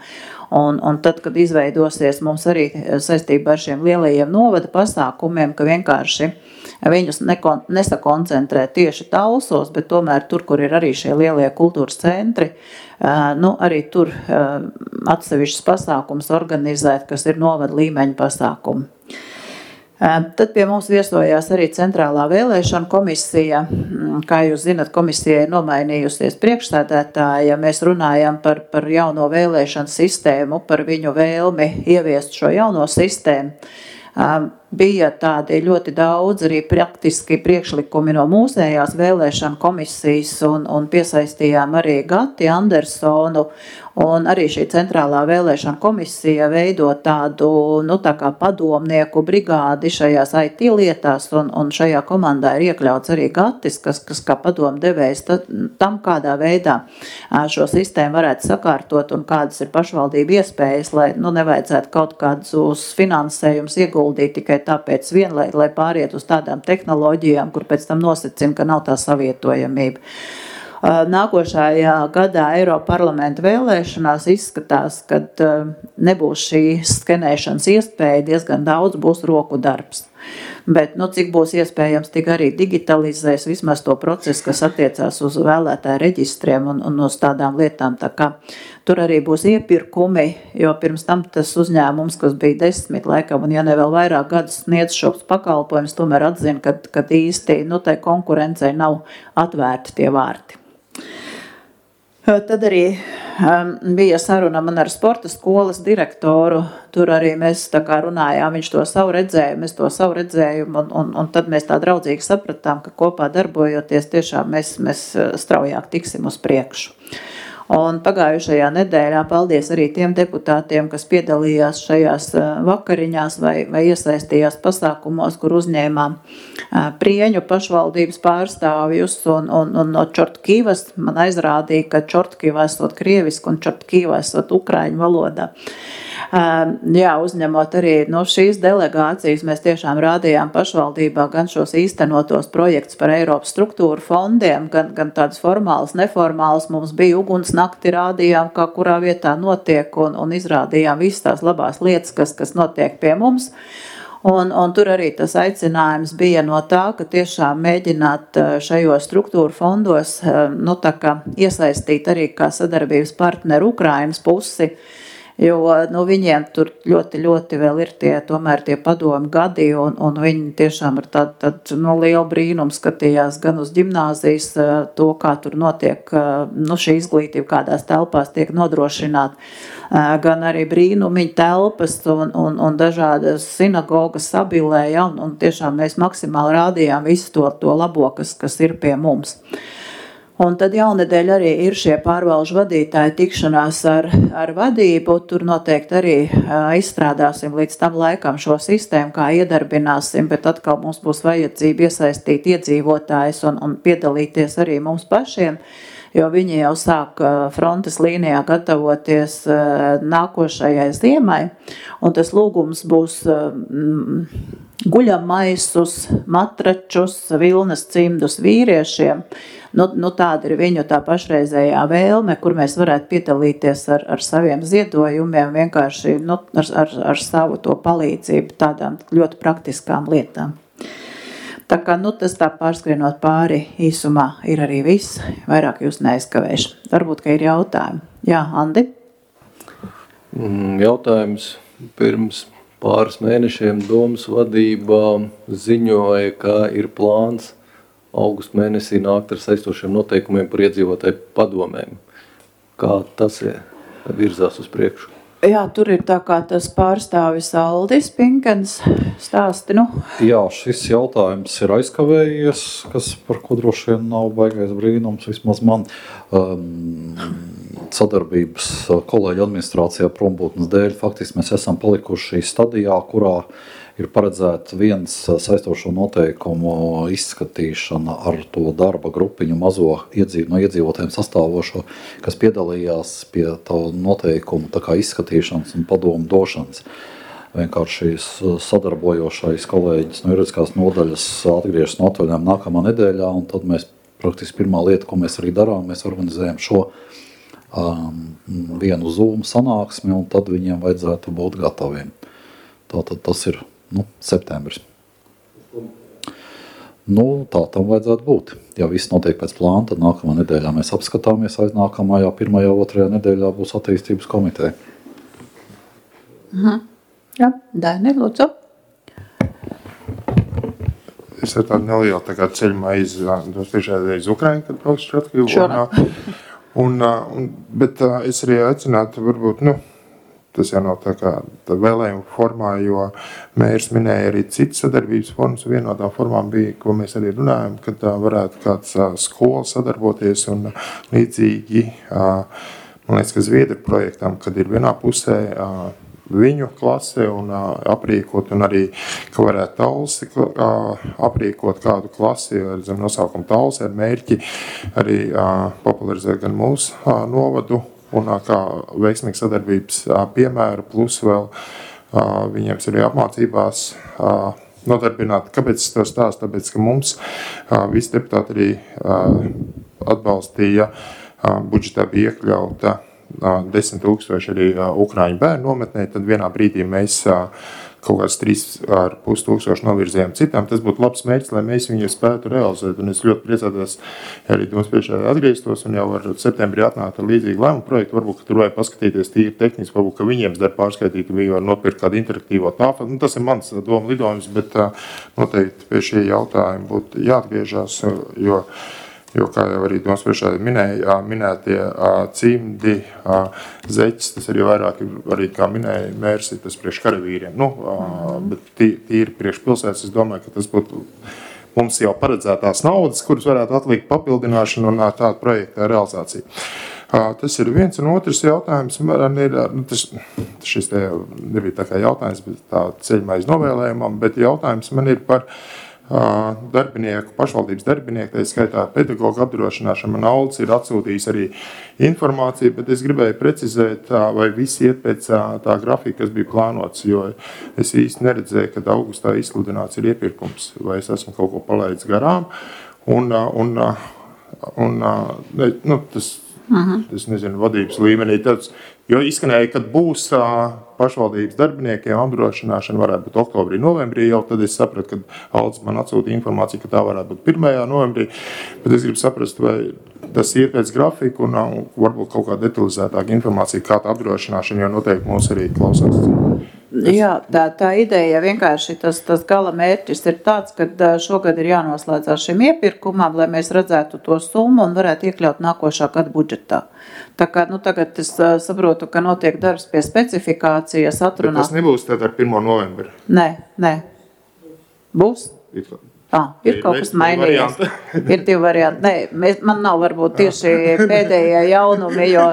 Un, un tad, kad izveidosies mums arī saistībā ar šiem lielajiem novada pasākumiem, ka vienkārši viņus nekon, nesakoncentrē tieši Talsos, bet tomēr tur, kur ir arī šie lielie kultūras centri, nu, arī tur atsevišķas pasākums organizēt, kas ir novada līmeņa pasākumi. Tad pie mums viesojās arī Centrālā vēlēšana komisija. Kā jūs zinat, komisija ir nomainījusies priekšsēdētāja. Mēs runājam par, par jauno vēlēšanu sistēmu, par viņu vēlmi ieviest šo jauno sistēmu. Bija tādi ļoti daudz arī praktiski priekšlikumi no mūsējās vēlēšana komisijas un, un piesaistījām arī Gati Andersonu, un arī šī centrālā vēlēšana komisija veido tādu, nu tā kā padomnieku brigādi šajās I T lietās, un, un šajā komandā ir iekļauts arī Gatis, kas, kas kā padomdevējs tam, kādā veidā šo sistēmu varētu sakārtot un kādas ir pašvaldību iespējas, lai nu, nevajadzētu kaut kādus finansējumus ieguldīt tikai tāpēc vien, lai, lai pāriet uz tādām tehnoloģijām, kur pēc tam nosacina, ka nav tā savietojamība. Nākošajā gadā Eiroparlamenta vēlēšanās izskatās, ka nebūs šī skenēšanas iespēja, diezgan daudz būs roku darbs. Bet, nu, cik būs iespējams, tik arī digitalizēs vismaz to procesu, kas attiecās uz vēlētāju reģistriem un, un uz tādām lietām. Tā kā tur arī būs iepirkumi, jo pirms tam tas uzņēmums, kas bija desmit laikam, un ja ne vēl vairāk gadus sniedz šos pakalpojumus, tomēr atzina, ka, ka īsti, nu, tai konkurencei nav atvērti tie vārti. Tad arī um, bija saruna man ar sporta skolas direktoru, tur arī mēs tā kā runājām, viņš to savu redzējumu, mēs to savu redzējumu, un, un, un tad mēs tā draudzīgi sapratām, ka kopā darbojoties tiešām mēs, mēs straujāk tiksim uz priekšu. Un pagājušajā nedēļā paldies arī tiem deputātiem, kas piedalījās šajās vakariņās vai, vai iesaistījās pasākumos, kur uzņēmām Prieņu pašvaldības pārstāvjus un, un, un no Čortkivas man aizrādīja, ka Čortkiva esot krieviski un Čortkiva esot ukraiņu valodā. Jā, uzņemot arī no šīs delegācijas, mēs tiešām rādījām pašvaldībā gan šos īstenotos projektus par Eiropas struktūru fondiem, gan, gan tādas formālas, neformālas. Mums bija ugunsnakti, rādījām, kā kurā vietā notiek, un, un izrādījām visas tās labās lietas, kas, kas notiek pie mums. Un, un tur arī tas aicinājums bija no tā, ka tiešām mēģināt šajos struktūru fondos nu, tā kā iesaistīt arī kā sadarbības partneru Ukrainas pusi, jo nu, viņiem tur ļoti, ļoti vēl ir tie, tomēr tie padomi gadi, un, un viņi tiešām ar tādu tād, nu, lielu brīnumu skatījās gan uz ģimnāzijas, to, kā tur notiek nu, šī izglītība, kādās telpās tiek nodrošināta, gan arī brīnumiņu telpas un, un, un dažādas sinagogas sabilē, ja, un, un tiešām mēs maksimāli rādījām visu to, to labo, kas, kas ir pie mums. Un tad jaunedēļ arī ir šie pārvalžu vadītāji tikšanās ar, ar vadību. Tur noteikti arī uh, izstrādāsim līdz tam laikam šo sistēmu, kā iedarbināsim, bet atkal mums būs vajadzība iesaistīt iedzīvotājus un, un piedalīties arī mums pašiem, jo viņi jau sāk uh, frontes līnijā gatavoties uh, nākošajai ziemai, un tas lūgums būs uh, mm, guļamaisus, matračus, vilnas cimdus vīriešiem. Nu, nu tāda ir viņu tā pašreizējā vēlme, kur mēs varētu piedalīties ar, ar saviem ziedojumiem, vienkārši nu, ar, ar, ar savu to palīdzību tādām ļoti praktiskām lietām. Tā kā nu, tas tā pārskrienot pāri īsumā ir arī viss, vairāk jūs neaizkavēšu. Varbūt, ka ir jautājumi. Jā, Andi? Jautājums pirms pāris mēnešiem domas vadībā ziņoja, ka ir plāns augustu mēnesī nākt ar saistošiem noteikumiem par iedzīvotāju padomēm. Kā tas ir, virzās uz priekšu? Jā, tur ir tā kā tas pārstāvis Aldis Pinkens stāsti, nu. Jā, šis jautājums ir aizkavējies, kas par ko droši vien nav baigais brīnums, vismaz man um, sadarbības kolēģi administrācijā prombūtnes dēļ. Faktiski mēs esam palikuši stadijā, kurā ir paredzēts viens saistošo noteikumu izskatīšana ar to darba grupiņu mazo iedzīv, no iedzīvotājiem sastāvošo, kas piedalījās pie tā noteikumu tā kā izskatīšanas un padomu došanas. Vienkārši sadarbojošais kolēģis no juridiskās nodaļas atgriežas no atvaļinājuma nākamā nedēļā, un tad mēs praktiski pirmā lieta, ko mēs arī darām, mēs organizējam šo um, vienu Zoom sanāksmi, un tad viņiem vajadzētu būt gataviem. Tātad tas ir nu, septembris. Nu, tā tam vajadzētu būt. Ja viss notiek pēc plāna, tad nākamā nedēļā mēs apskatāmies, aiz nākamajā, pirmajā, otrajā nedēļā būs attīstības komiteja. Mhm. Jā, Daini, lūdzu. Es ar tādu nelielu tā kā ceļu maizi, dos tiešām iz Ukrainu, kad braukšu Šratkivu. Un, un, un, bet es arī aicinātu, varbūt, nu, tas jau nav tā kā tā vēlējuma formā, jo mērs minēja arī citas sadarbības formas, un viena no tām formām bija, ko mēs arī runājam, kad varētu kāds skola sadarboties un līdzīgi, man liekas, ka Zviedru projektam, kad ir vienā pusē viņu klase un aprīkot, un arī, ka varētu Talsi aprīkot kādu klasi ar zem nosaukumu Talsi ar mērķi arī popularizēt gan mūsu novadu, un kā veiksmīga sadarbības piemēra, plus vēl viņiem arī apmācībās nodarbināt. Kāpēc es to stāstu? Tāpēc, ka mums visi deputāti arī atbalstīja, budžetā bija iekļauta desmit tūkstoši arī Ukraiņu bērnu nometnē, tad vienā brīdī mēs kaut kāds trīs ar pus tūkstoši novirzījām citām. Tas būtu labs mērķis, lai mēs viņu spētu realizēt. Un es ļoti priecātos, ja arī domas priekšā atgrieztos un jau ar septembrī atnākt ar līdzīgu lēmumu projektu. Varbūt, ka tur vajag paskatīties tīri tehniski, varbūt, ka viņiem dar pārskaitīt, ka viņi var nopirkt kādu interaktīvo tāfu. Nu, tas ir mans doma lidojums, bet noteikti pie šī jautājuma būtu jāatgriežās, jo Jo, kā jau arī domas priekšā minēja, minētie cimdi, zeķis, tas arī vairāk, arī kā minēja mērs, tas priekš karavīriem. Nu, bet tīri priekš pilsētas, es domāju, ka tas būtu mums jau paredzētās naudas, kuras varētu atlikt papildināšanu un tāda projekta realizācija. Tas ir viens, un otrs jautājums man ir, nu, tas, šis te nebija tā kā jautājums, bet tā ceļmaiz novēlējumam, bet jautājums man ir par darbinieku, pašvaldības darbinieku, tā skaitā pedagogu apdrošināšana. Man Aldis ir atsūtījis arī informāciju, bet es gribēju precizēt, vai visi iet pēc tā grafika, kas bija plānots, jo es īsti neredzēju, kad augustā izsludināts ir iepirkums, vai es esmu kaut ko palaidis garām. Un, un, un ne, nu, tas, uh-huh. tas nezinu, vadības līmenī, tāds, jo izskanēja, kad būs pašvaldības darbiniekiem apdrošināšana varētu būt oktobrī, novembrī, jau tad es sapratu, ka Aldis man atsūta informāciju, ka tā varētu būt pirmajā novembrī, bet es gribu saprast, vai tas ir pēc grafiku un, un varbūt kaut kā detalizētāka informācija, kā tā apdrošināšana, jo noteikti mūs arī klausās. Jā, tā, tā ideja vienkārši, tas, tas gala mērķis ir tāds, ka šogad ir jānoslēdzās šim iepirkumam, lai mēs redzētu to summu un varētu iekļaut nākošā gada budžetā. Tā kā, nu, tagad es saprotu, ka notiek darbs pie specifikācijas atrunā. Bet tas nebūs tad ar pirmo novembri? Nē, nē. Būs? Ir, ah, ir kaut kas mainījies. Ir divi varianti. Nē, mēs, man nav varbūt tieši pēdējie jaunumi, jo,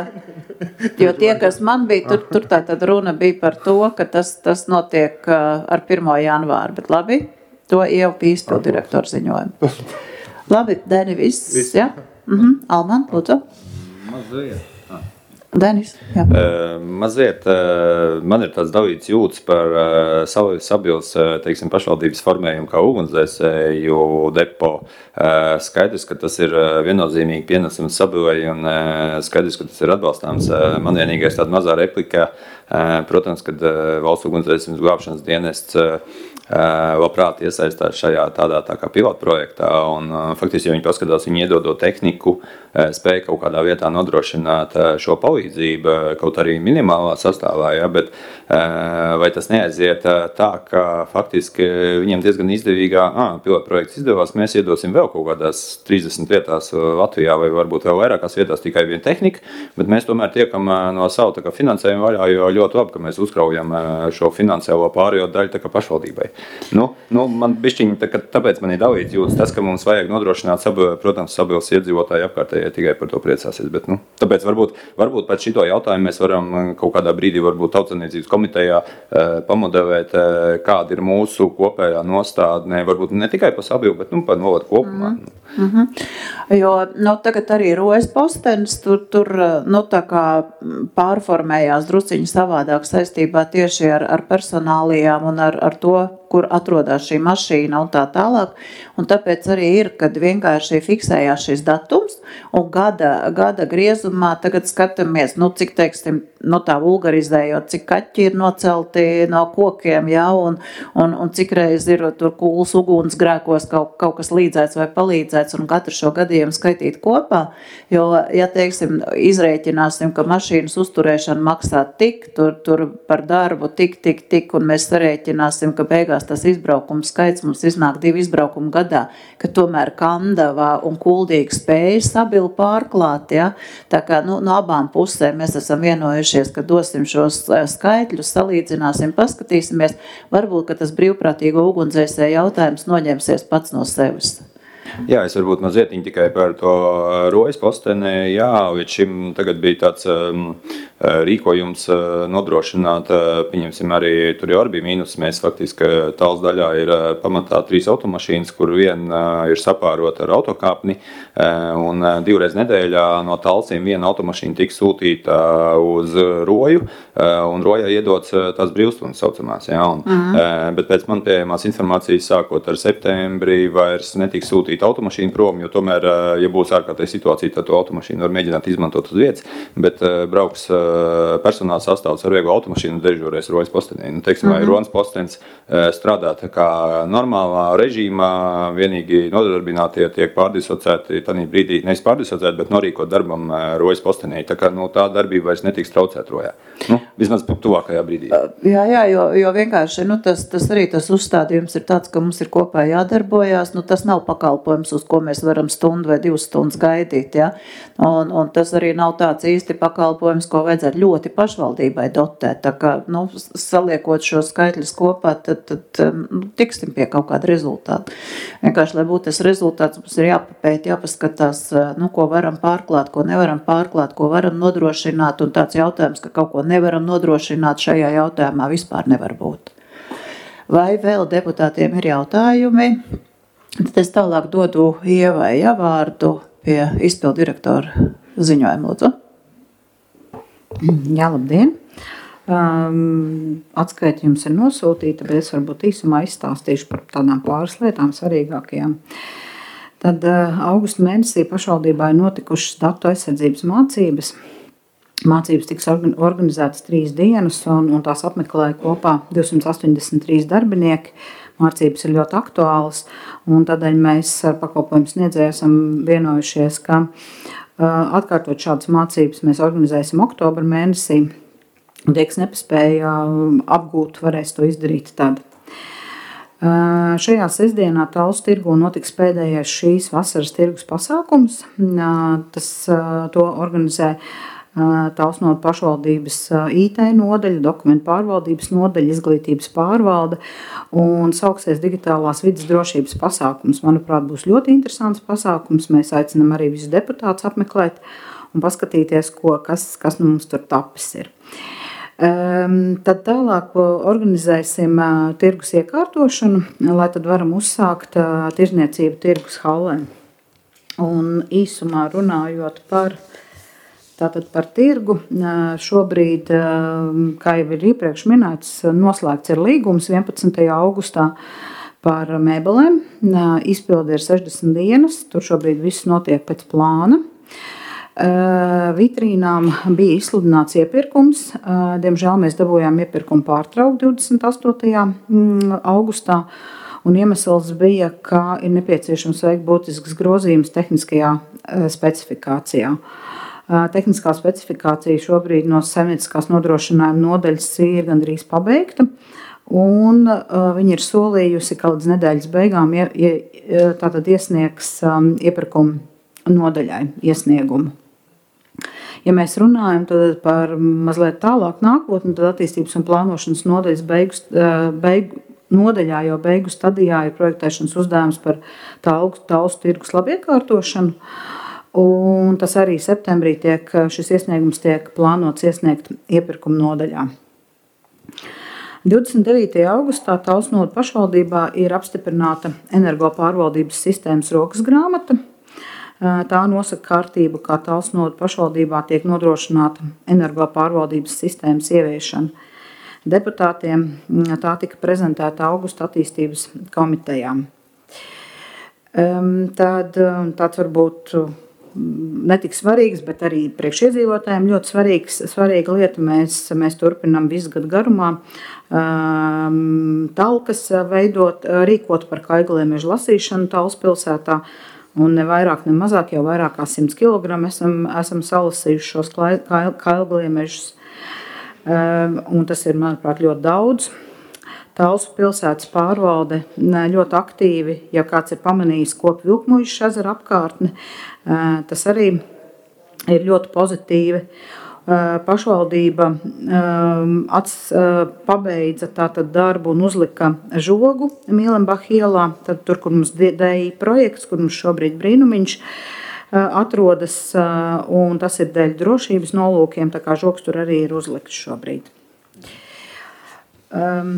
jo tie, kas man bija, tur, tur tā tad runa bija par to, ka tas, tas notiek ar pirmo janvāru. Bet labi, to jau bija izpildirektora ziņojumu. Labi, Deni, viss, viss. Ja? Mhm. Alman, lūdzu. Mazliet. Denis, jā. Uh, mazliet, uh, man ir tāds dalīts jūtas par uh, savu sabils, uh, teiksim, pašvaldības formējumu kā ugunsdzēsēju depo. Uh, skaidrs, ka tas ir uh, viennozīmīgi pienesums sabilai un uh, skaidrs, ka tas ir atbalstāms. Uh, man vienīgais tāda mazā replika, uh, protams, kad uh, valsts ugunsdzēsības glābšanas dienests uh, labprāt iesaistās šajā tādā tā kā pilotprojektā un faktiski, ja viņi paskatās, viņi iedodot tehniku, spēja kaut kādā vietā nodrošināt šo palīdzību, kaut arī minimālā sastāvā, ja, bet vai tas neaiziet tā, ka faktiski viņiem diezgan izdevīgā ā, pilotprojekts izdevās, mēs iedosim vēl kaut kādās trīsdesmit vietās Latvijā vai varbūt vēl vairākās vietās tikai viena tehnika, bet mēs tomēr tiekam no savu tā kā finansējumu vaļā, jo ļoti labi, ka mēs uzkraujam šo finansiālo pārējo daļu tā kā pašvaldībai. Nu, nu, man bišķiņi, tā, tāpēc man ir dalīts jūtas tas, ka mums vajag nodrošināt, sabu, protams, sabilas iedzīvotāji apkārtējie tikai par to priecāsies, bet, nu, tāpēc varbūt, varbūt pēc šito jautājumu mēs varam kaut kādā brīdī varbūt tautsaniecības komitejā eh, pamodelēt, eh, kāda ir mūsu kopējā nostādne, varbūt ne tikai par sabilu, bet, nu, par novadu kopumā. Mm-hmm. Mhm. Jo, nu, tagad arī rojas postenis, tur, tur nu, tā kā pārformējās druciņi savādāk saistībā tieši ar, ar personālijām un ar, ar to, kur atrodas šī mašīna un tā tālāk. Un tāpēc arī ir, kad vienkārši fiksējās šis datums un gada, gada griezumā tagad skatāmies, nu, cik, teiksim, nu, tā vulgarizējot, cik kaķi ir nocelti no kokiem, jā, un, un, un cik reiz ir tur kūls uguns grēkos kaut, kaut kas līdzēts vai palīdzēts, un katru šo gadījumu skaitīt kopā, jo, ja, teiksim, izrēķināsim, ka mašīnas uzturēšana maksā tik, tur, tur par darbu tik, tik, tik, un mēs sarēķināsim, ka beigās tas izbraukums skaits mums iznāk divi izbraukumi gadā, ka tomēr Kandava un Kuldīga spēja stabilu pārklāt, ja? Tā kā, nu, no abām pusēm mēs esam vienojušies, ka dosim šos skaitļus, salīdzināsim, paskatīsimies, varbūt, ka tas brīvprātīgo ugunsdzēsēju jautājums noņemsies pats no sevis. Jā, es varbūt mazliet tikai par to rojas posteni. Jā, līdz šim tagad bija tāds um, rīkojums uh, nodrošināt, uh, pieņemsim arī, tur jau arī bija mīnus, mēs faktiski tāls daļā ir uh, pamatā trīs automašīnas, kur viena uh, ir sapārota ar autokāpni, uh, un uh, divreiz nedēļā no talsiem viena automašīna tika sūtīta uh, uz roju, uh, un rojā iedots uh, tās brīvstundas saucamās, jā, un, mm. uh, bet pēc man pieejamās informācijas sākot ar septembrī vairs netika sūtīta automašīnu prom, jo tomēr, ja būs ārkārtēja situācija, tad to automašīnu var mēģināt izmantot uz vietas, bet uh, brauks uh, personāla sastāvs ar vieglu automašīnu dežūrēs rojas postenī. Nu, teiksim, vai mm-hmm. rojas postens uh, strādā tā kā normālā režīmā, vienīgi nodarbinātie tiek pārdisocēti, tādā brīdī, nevis pārdisocēti, bet norīkot darbam uh, rojas postenī. Tā kā nu, tā darbība vairs netiks traucēt rojā. Nu, vismaz tuvākajā brīdī. Jā, jā, jo, jo vienkārši nu, tas, tas arī tas uzstādījums ir tāds, ka mums ir kopā jādarbojās, nu, tas nav pakalpojums, uz ko mēs varam stundu vai divas stundas gaidīt, ja? un, un tas arī nav tāds īsti pakalpojums, ko vajadzētu ļoti pašvaldībai dotēt, tā kā, nu, saliekot šo skaitļus kopā, tad, tad nu, tiksim pie kaut kāda rezultāta. Vienkārši, lai būtu tas rezultāts, mums ir jāpapēt, jāpaskatās, nu, ko varam pārklāt, ko nevaram pārklāt, ko varam nodrošināt, un tāds jautājums, ka kaut ko nevaram nodrošināt šajā jautājumā vispār nevar būt. Vai vēl deputātiem ir jautājumi? Tad es tālāk dodu Ievai ja, vārdu pie izpildu direktora ziņojuma, lūdzu. Jā, labdien. Um, atskaiti jums ir nosūtīta, bet es varbūt īsumā izstāstīšu par tādām pāris lietām svarīgākajām. Tad uh, augusta mēnesī pašvaldībā ir notikušas datu aizsardzības mācības. Mācības tiks organizētas trīs dienas, un, un tās apmeklēja kopā divsimt astoņdesmit trīs darbinieki. Mācības ir ļoti aktuālas, un tādēļ mēs ar pakalpojumu sniedzēju esam vienojušies, ka uh, atkārtot šādas mācības mēs organizēsim oktobra mēnesī, un tie, kas nepaspēja apgūt, varēs to izdarīt tad. Uh, šajā sestdienā Talsu tirgū notiks pēdējais šīs vasaras tirgus pasākums. Uh, tas uh, to organizē Talsu pašvaldības I T nodaļa, dokumentu pārvaldības nodaļa, izglītības pārvalde un sauksies digitālās vides drošības pasākums. Manuprāt, būs ļoti interesants pasākums. Mēs aicinām arī visus deputātus apmeklēt un paskatīties, ko, kas, kas nu mums tur tapis ir. Um, tad tālāk organizēsim uh, tirgus iekārtošanu, lai tad varam uzsākt uh, tirzniecību tirgus hallē. Un īsumā runājot par Tātad par tirgu šobrīd, kā jau ir iepriekš minēts, noslēgts ir līgums vienpadsmitajā augustā par mēbelēm. Izpilde ir sešdesmit dienas, tur šobrīd viss notiek pēc plāna. Vitrīnām bija izsludināts iepirkums. Diemžēl mēs dabūjām iepirkumu pārtraukt divdesmit astotajā augustā. Un iemesls bija, ka ir nepieciešams veikt būtisks grozījums tehniskajā specifikācijā. Tehniskā specifikācija šobrīd no saimnieciskās nodrošinājuma nodaļas ir gandrīz pabeigta, un viņi ir solījusi, ka līdz nedēļas beigām ie, ie, tātad iesniegs iepirkumu nodaļai iesniegumu. Ja mēs runājam tad par mazliet tālāk nākotni, tad attīstības un plānošanas nodaļas beigu, beigu, nodaļā jau beigu stadijā ir projektēšanas uzdevums par Talsu tirgus labiekārtošanu. Un tas arī septembrī tiek, šis iesniegums tiek plānots iesniegt iepirkuma nodaļā. divdesmit devītajā augustā Talsu pašvaldībā ir apstiprināta energo pārvaldības sistēmas rokas grāmata. Tā nosaka kārtību, kā Talsnodu pašvaldībā tiek nodrošināta energopārvaldības sistēmas ieviešana. Deputātiem tā tika prezentēta augusta attīstības komitejām. Tad tāds varbūt netik svarīgs, bet arī priekšiedzīvotājiem ļoti svarīgs, svarīga lieta. Mēs, mēs turpinām visu gadu garumā um, talkas veidot, rīkot par kaigliemežu lasīšanu Talsu pilsētā. Un ne vairāk, ne mazāk, jau vairāk kā simts kilogramu esam, esam salasījuši šos kaigliemežus. Um, un tas ir, manuprāt, ļoti daudz. Talsu pilsētas pārvalde ļoti aktīvi, ja kāds ir pamanījis kopu Vilkmuižas ezera apkārtni, tas arī ir ļoti pozitīvi. Pašvaldība ats, pabeidza tātad darbu un uzlika žogu Mīlenbacha ielā, tad tur, kur mums D I projekts, kur mums šobrīd brīnumiņš atrodas, un tas ir dēļ drošības nolūkiem, tā kā žogs tur arī ir uzlikts šobrīd. Um,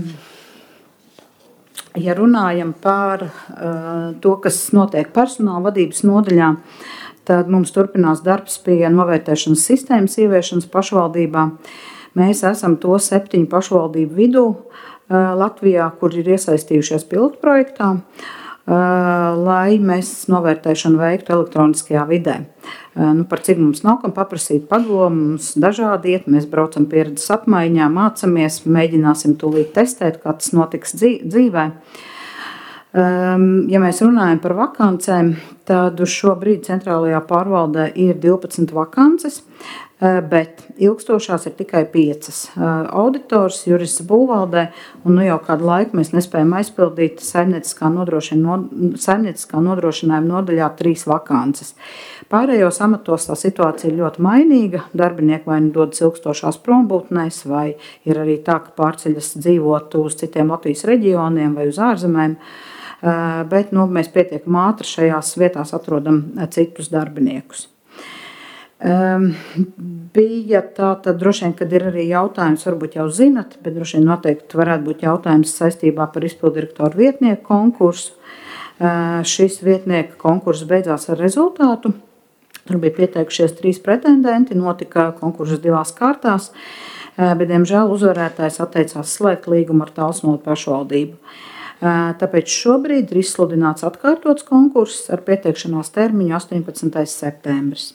Ja runājam par uh, to, kas notiek personāla vadības nodaļā, tad mums turpinās darbs pie novērtēšanas sistēmas ieviešanas pašvaldībā. Mēs esam to septiņu pašvaldību vidū uh, Latvijā, kur ir iesaistījušies pilotprojektā, uh, lai mēs novērtēšanu veiktu elektroniskajā vidē. Uh, nu, par cik mums nav kam paprasīt padomu, mums dažādi iet, mēs braucam pieredzes apmaiņā, mācamies, mēģināsim tūlīt testēt, kā tas notiks dzīvē. Um, ja mēs runājam par vakancēm, tad uz šo brīdi centrālajā pārvaldē ir divpadsmit vakances, uh, bet ilgstošās ir tikai piecas. Uh, auditors, jurists būvvaldē, un nu jau kādu laiku mēs nespējam aizpildīt saimnieciskā, nodrošina, saimnieciskā nodrošinājuma nodaļā trīs vakances. Pārējos amatos tā situācija ir ļoti mainīga. Darbinieki vai nu dodas ilgstošās prombūtnēs, vai ir arī tā, ka pārceļas dzīvot uz citiem Latvijas reģioniem vai uz ārzemēm. Bet nu, mēs pietiekam ātri šajās vietās atrodam citus darbiniekus. Um, bija tā, tad droši vien, kad ir arī jautājums, varbūt jau zinat, bet droši vien noteikti varētu būt jautājums saistībā par izpildirektoru vietnieku konkursu. Uh, šis vietnieku konkurss beidzās ar rezultātu. Tur bija pieteikušies trīs pretendenti, notika konkurss divās kārtās, bet, diemžēl, uzvarētājs atteicās slēgt līgumu ar Talsnodu pašvaldību. Tāpēc šobrīd ir izsludināts atkārtots konkurss ar pieteikšanās termiņu astoņpadsmitais septembris.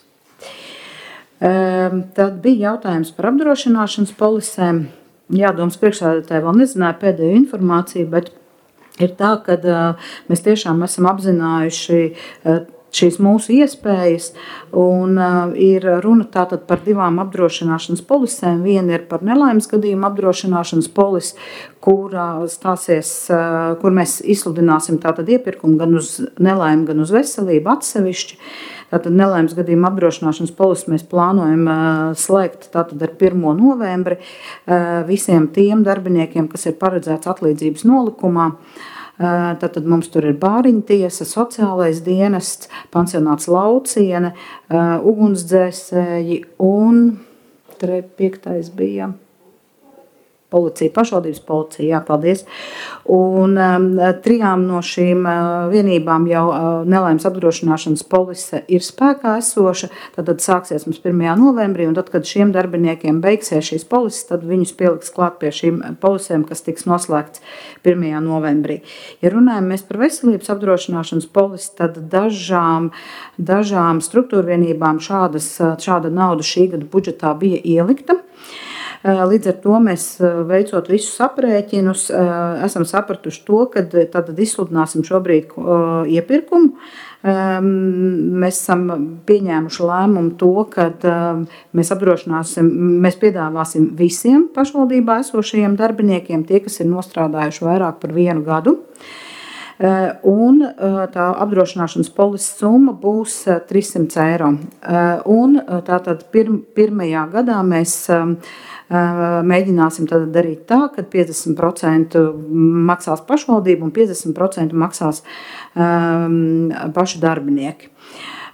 Tad bija jautājums par apdrošināšanas polisēm. Jā, domas priekšsēdētāji vēl nezināja pēdējo informāciju, bet ir tā, ka mēs tiešām esam apzinājuši šīs mūsu iespējas, un uh, ir runa tātad par divām apdrošināšanas polisēm. Viena ir par nelaimes gadījumu apdrošināšanas polisi, kur uh, stāsies, uh, kur mēs izsludināsim tātad iepirkumu gan uz nelaimi, gan uz veselību atsevišķi. Tātad nelaimes gadījuma apdrošināšanas polisi mēs plānojam uh, slēgt tātad ar pirmo novembri uh, visiem tiem darbiniekiem, kas ir paredzēts atlīdzības nolikumā. Tātad mums tur ir bāriņu tiesa, sociālais dienests, pansionāts Lauciene, ugunsdzēsēji un piektais bija policija, pašvaldības policija, jā, paldies. Un um, trijām no šīm uh, vienībām jau uh, nelaimes apdrošināšanas polise ir spēkā esoša, tad, tad sāksies mums pirmajā novembrī, un tad, kad šiem darbiniekiem beigsies šīs polises, tad viņus pieliks klāt pie šīm polisēm, kas tiks noslēgts pirmajā novembrī. Ja runājam mēs par veselības apdrošināšanas polisi, tad dažām, dažām struktūrvienībām šādas, šāda nauda šī gada budžetā bija ielikta. Līdz ar to mēs, veicot visus aprēķinus, esam sapratuši to, ka tad izsludināsim šobrīd iepirkumu. Mēs esam pieņēmuši lēmumu to, ka mēs apdrošināsim, mēs piedāvāsim visiem pašvaldībā esošajiem darbiniekiem, tie, kas ir nostrādājuši vairāk par vienu gadu. Un tā apdrošināšanas polises summa būs trīs simti eiro. Un tātad pir, pirmajā gadā mēs mēģināsim tad darīt tā, ka piecdesmit procenti maksās pašvaldība un piecdesmit procenti maksās um, paši darbinieki.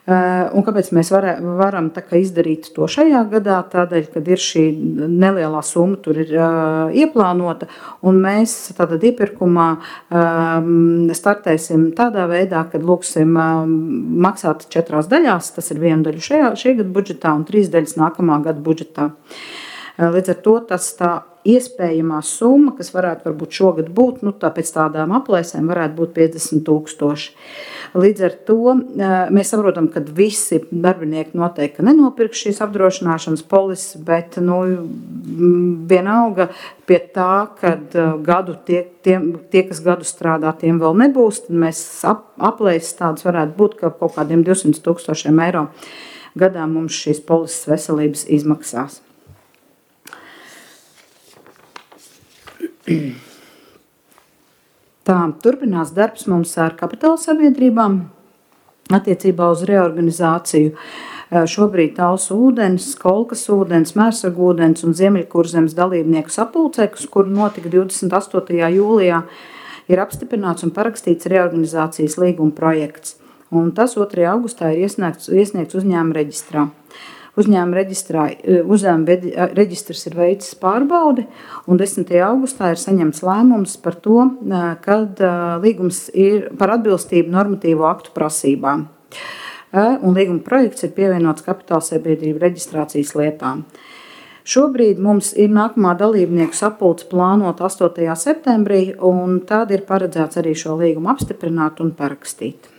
Un kāpēc mēs varē, varam tā kā izdarīt to šajā gadā? Tādēļ, kad ir šī nelielā summa, tur ir uh, ieplānota, un mēs tātad iepirkumā um, startēsim tādā veidā, kad lūksim um, maksāt četrās daļās, tas ir viena daļa šajā, šī gada budžetā un trīs daļas nākamā gada budžetā. Uh, līdz ar to tas tā iespējamā summa, kas varētu varbūt šogad būt, nu tā pēc tādām aplēsēm varētu būt piecdesmit tūkstoši. Līdz ar to mēs saprotam, ka visi darbinieki noteikti nenopirks šīs apdrošināšanas polises, bet nu, vienalga pie tā, kad gadu tie, tie, tie, kas gadu strādā, tiem vēl nebūs, tad mēs ap, aplēses tādas varētu būt, ka kaut kādiem divsimt tūkstošiem eiro gadā mums šīs polises veselības izmaksās. Tā, turpinās darbs mums ar kapitāla sabiedrībām attiecībā uz reorganizāciju. Šobrīd Talsu ūdens, Kolkas ūdens, Mērsagu ūdens un Ziemeļkurzemes dalībnieku sapulcē, kur notika divdesmit astotajā jūlijā, ir apstiprināts un parakstīts reorganizācijas līguma projekts. Un tas otrajā augustā ir iesniegts, iesniegts uzņēmuma reģistrā. Uzņēmuma reģistrā, uzņēmuma reģistrs ir veicis pārbaudi, un desmitajā augustā ir saņemts lēmums par to, kad līgums ir par atbilstību normatīvo aktu prasībām. Un līguma projekts ir pievienots kapitāla sabiedrību reģistrācijas lietām. Šobrīd mums ir nākamā dalībnieku sapulce plānot astotajā septembrī, un tad ir paredzēts arī šo līgumu apstiprināt un parakstīt.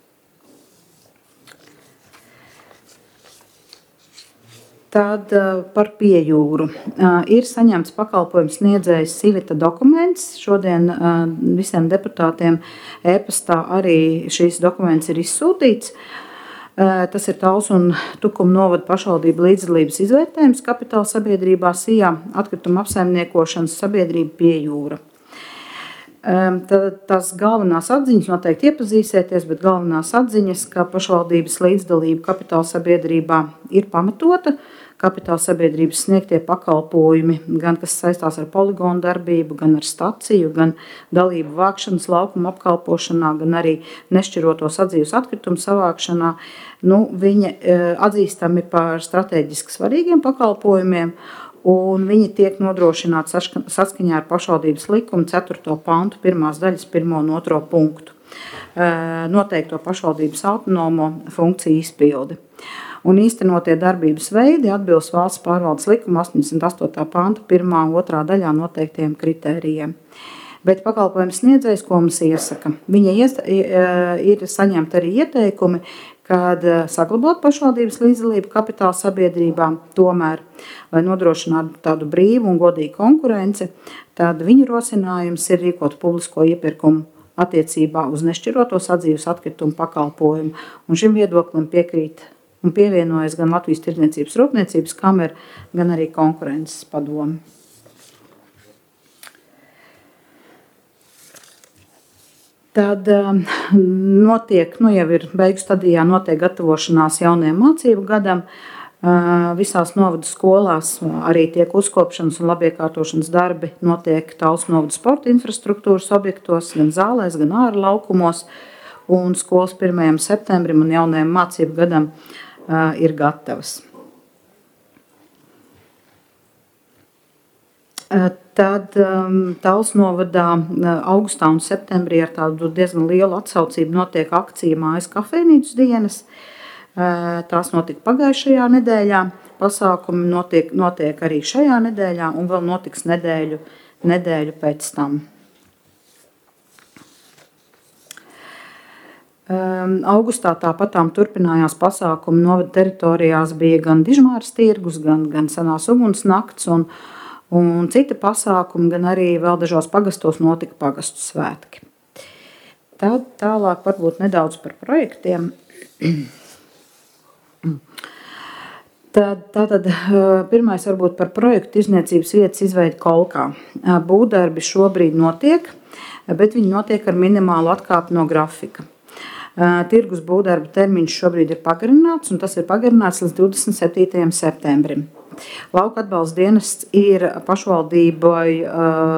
Tad par Piejūru. Ir saņemts pakalpojums sniedzējs Civita dokuments. Šodien visiem deputātiem e-pastā arī šīs dokuments ir izsūtīts. Tas ir Talsu un Tukuma novada pašvaldību līdzdalības izvērtējums kapitāla sabiedrībā Sijā atkrituma apsaimniekošanas sabiedrība Piejūra. Tad tās galvenās atziņas noteikti iepazīsieties, bet galvenās atziņas, ka pašvaldības līdzdalība kapitāla sabiedrībā ir pamatota, kapitāla sabiedrības sniegtie pakalpojumi, gan kas saistās ar poligonu darbību, gan ar staciju, gan dalību vākšanas laukuma apkalpošanā, gan arī nešķiroto sadzīves atkritumu savākšanā, nu, viņi atzīstami par strateģiski svarīgiem pakalpojumiem, un viņi tiek nodrošināti saskaņā ar pašvaldības likumu ceturto pantu pirmās daļas pirmo un otro punktu, noteikto pašvaldības autonomo funkciju izpildi. Un īstenotie darbības veidi atbilst valsts pārvaldes likuma astoņdesmit astotā panta pirmā un otrā daļā noteiktiem kritērijiem. Bet pakalpojums sniedzējs, ko mums iesaka, viņa ies, ir saņemt arī ieteikumi, kad saglabāt pašvaldības līdzdalību kapitāla sabiedrībām, tomēr, lai nodrošinātu tādu brīvu un godīgu konkurenci, tad viņu rosinājums ir rīkot publisko iepirkumu attiecībā uz nešķiroto sadzīves atkritumu pakalpojumu. Un šim viedoklim piekrīt un pievienojas gan Latvijas tirdzniecības rūpniecības kamera, gan arī konkurences padome. Tad notiek, nu jau ir beigu stadijā, notiek gatavošanās jaunajam mācību gadam. Visās novadu skolās arī tiek uzkopšanas un labiekārtošanas darbi, notiek Talsu novadu sporta infrastruktūras objektos, gan zālēs, gan ārā laukumos, un skolas pirmajam septembrim un jaunajam mācību gadam ir gatavas. Tad Talsu novadā augustā un septembrī ar tādu diezgan lielu atsaucību notiek akcija Mājas kafejnīcas dienas. Tās notika pagājušajā nedēļā. Pasākumi notiek, notiek arī šajā nedēļā un vēl notiks nedēļu, nedēļu pēc tam. Augustā tāpatām turpinājās pasākumi novada teritorijās, bija gan Dižmāras tirgus, gan, gan senās uguns nakts un, un citi pasākumi, gan arī vēl dažos pagastos notika pagastu svētki. Tad tālāk varbūt nedaudz par projektiem. Tad, tātad pirmais varbūt par projektu tirdzniecības vietas izveidi Kolkā. Būvdarbi šobrīd notiek, bet viņi notiek ar minimālu atkāpi no grafika. Tirgus būvdarba termiņš šobrīd ir pagarināts, un tas ir pagarināts līdz divdesmit septītajam septembrim. Lauka atbalsta dienests ir pašvaldībai uh,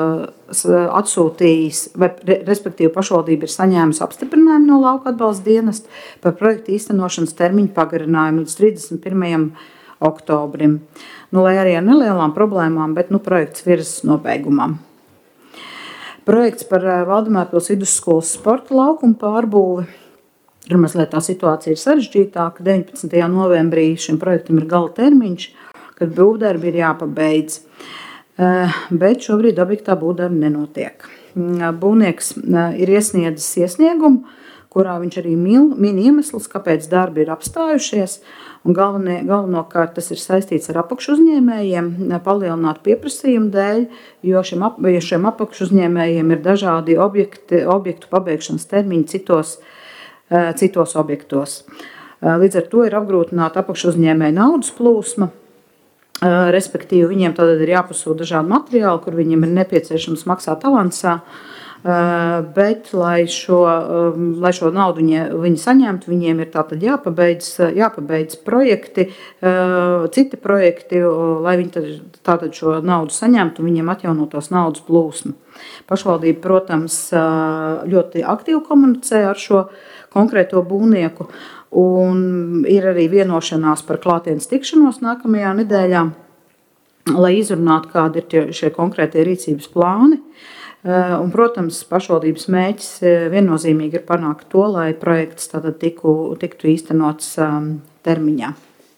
atsūtījis, vai respektīvi pašvaldība ir saņēmusi apstiprinājumu no lauka atbalsta dienesta par projektu īstenošanas termiņu pagarinājumu līdz trīsdesmit pirmajam oktobrim. Nu, lai arī ar nelielām problēmām, bet nu, projekts virzas nobeigumā. Projekts par Valdemārpils vidusskolas sporta laukumu pārbūvi. Tur mazliet tā situācija ir sarežģītāka. deviņpadsmitajā novembrī šim projektam ir gala termiņš, kad būvdarbi ir jāpabeidz. Bet šobrīd objektā būvdarbi nenotiek. Būvnieks ir iesniedzis iesniegumu, kurā viņš arī min iemeslus, kāpēc darbi ir apstājušies. Un galvenie, galvenokārt tas ir saistīts ar apakšuzņēmējiem, palielināt pieprasījumu dēļ, jo šiem, ap, šiem apakšuzņēmējiem ir dažādi objekti, objektu pabeigšanas termiņi citos, citos objektos. Līdz ar to ir apgrūtināta apakšuzņēmēja naudas plūsma, respektīvi viņiem tad ir jāpasūta dažādi materiāli, kur viņiem ir nepieciešams maksāt avansā. Bet, lai šo, lai šo naudu viņi saņemtu, viņiem ir tātad jāpabeidz, jāpabeidz projekti, citi projekti, lai viņi tad, tātad šo naudu saņemtu, viņiem atjaunotās naudas plūsmu. Pašvaldība, protams, ļoti aktīvi komunicē ar šo konkrēto būvnieku, un ir arī vienošanās par klātienes tikšanos nākamajā nedēļā, lai izrunātu, kādi ir tie, šie konkrētie rīcības plāni. Un, protams, pašvaldības mērķis viennozīmīgi ir panākt to, lai projekts tātad tiku, tiktu īstenots um, termiņā.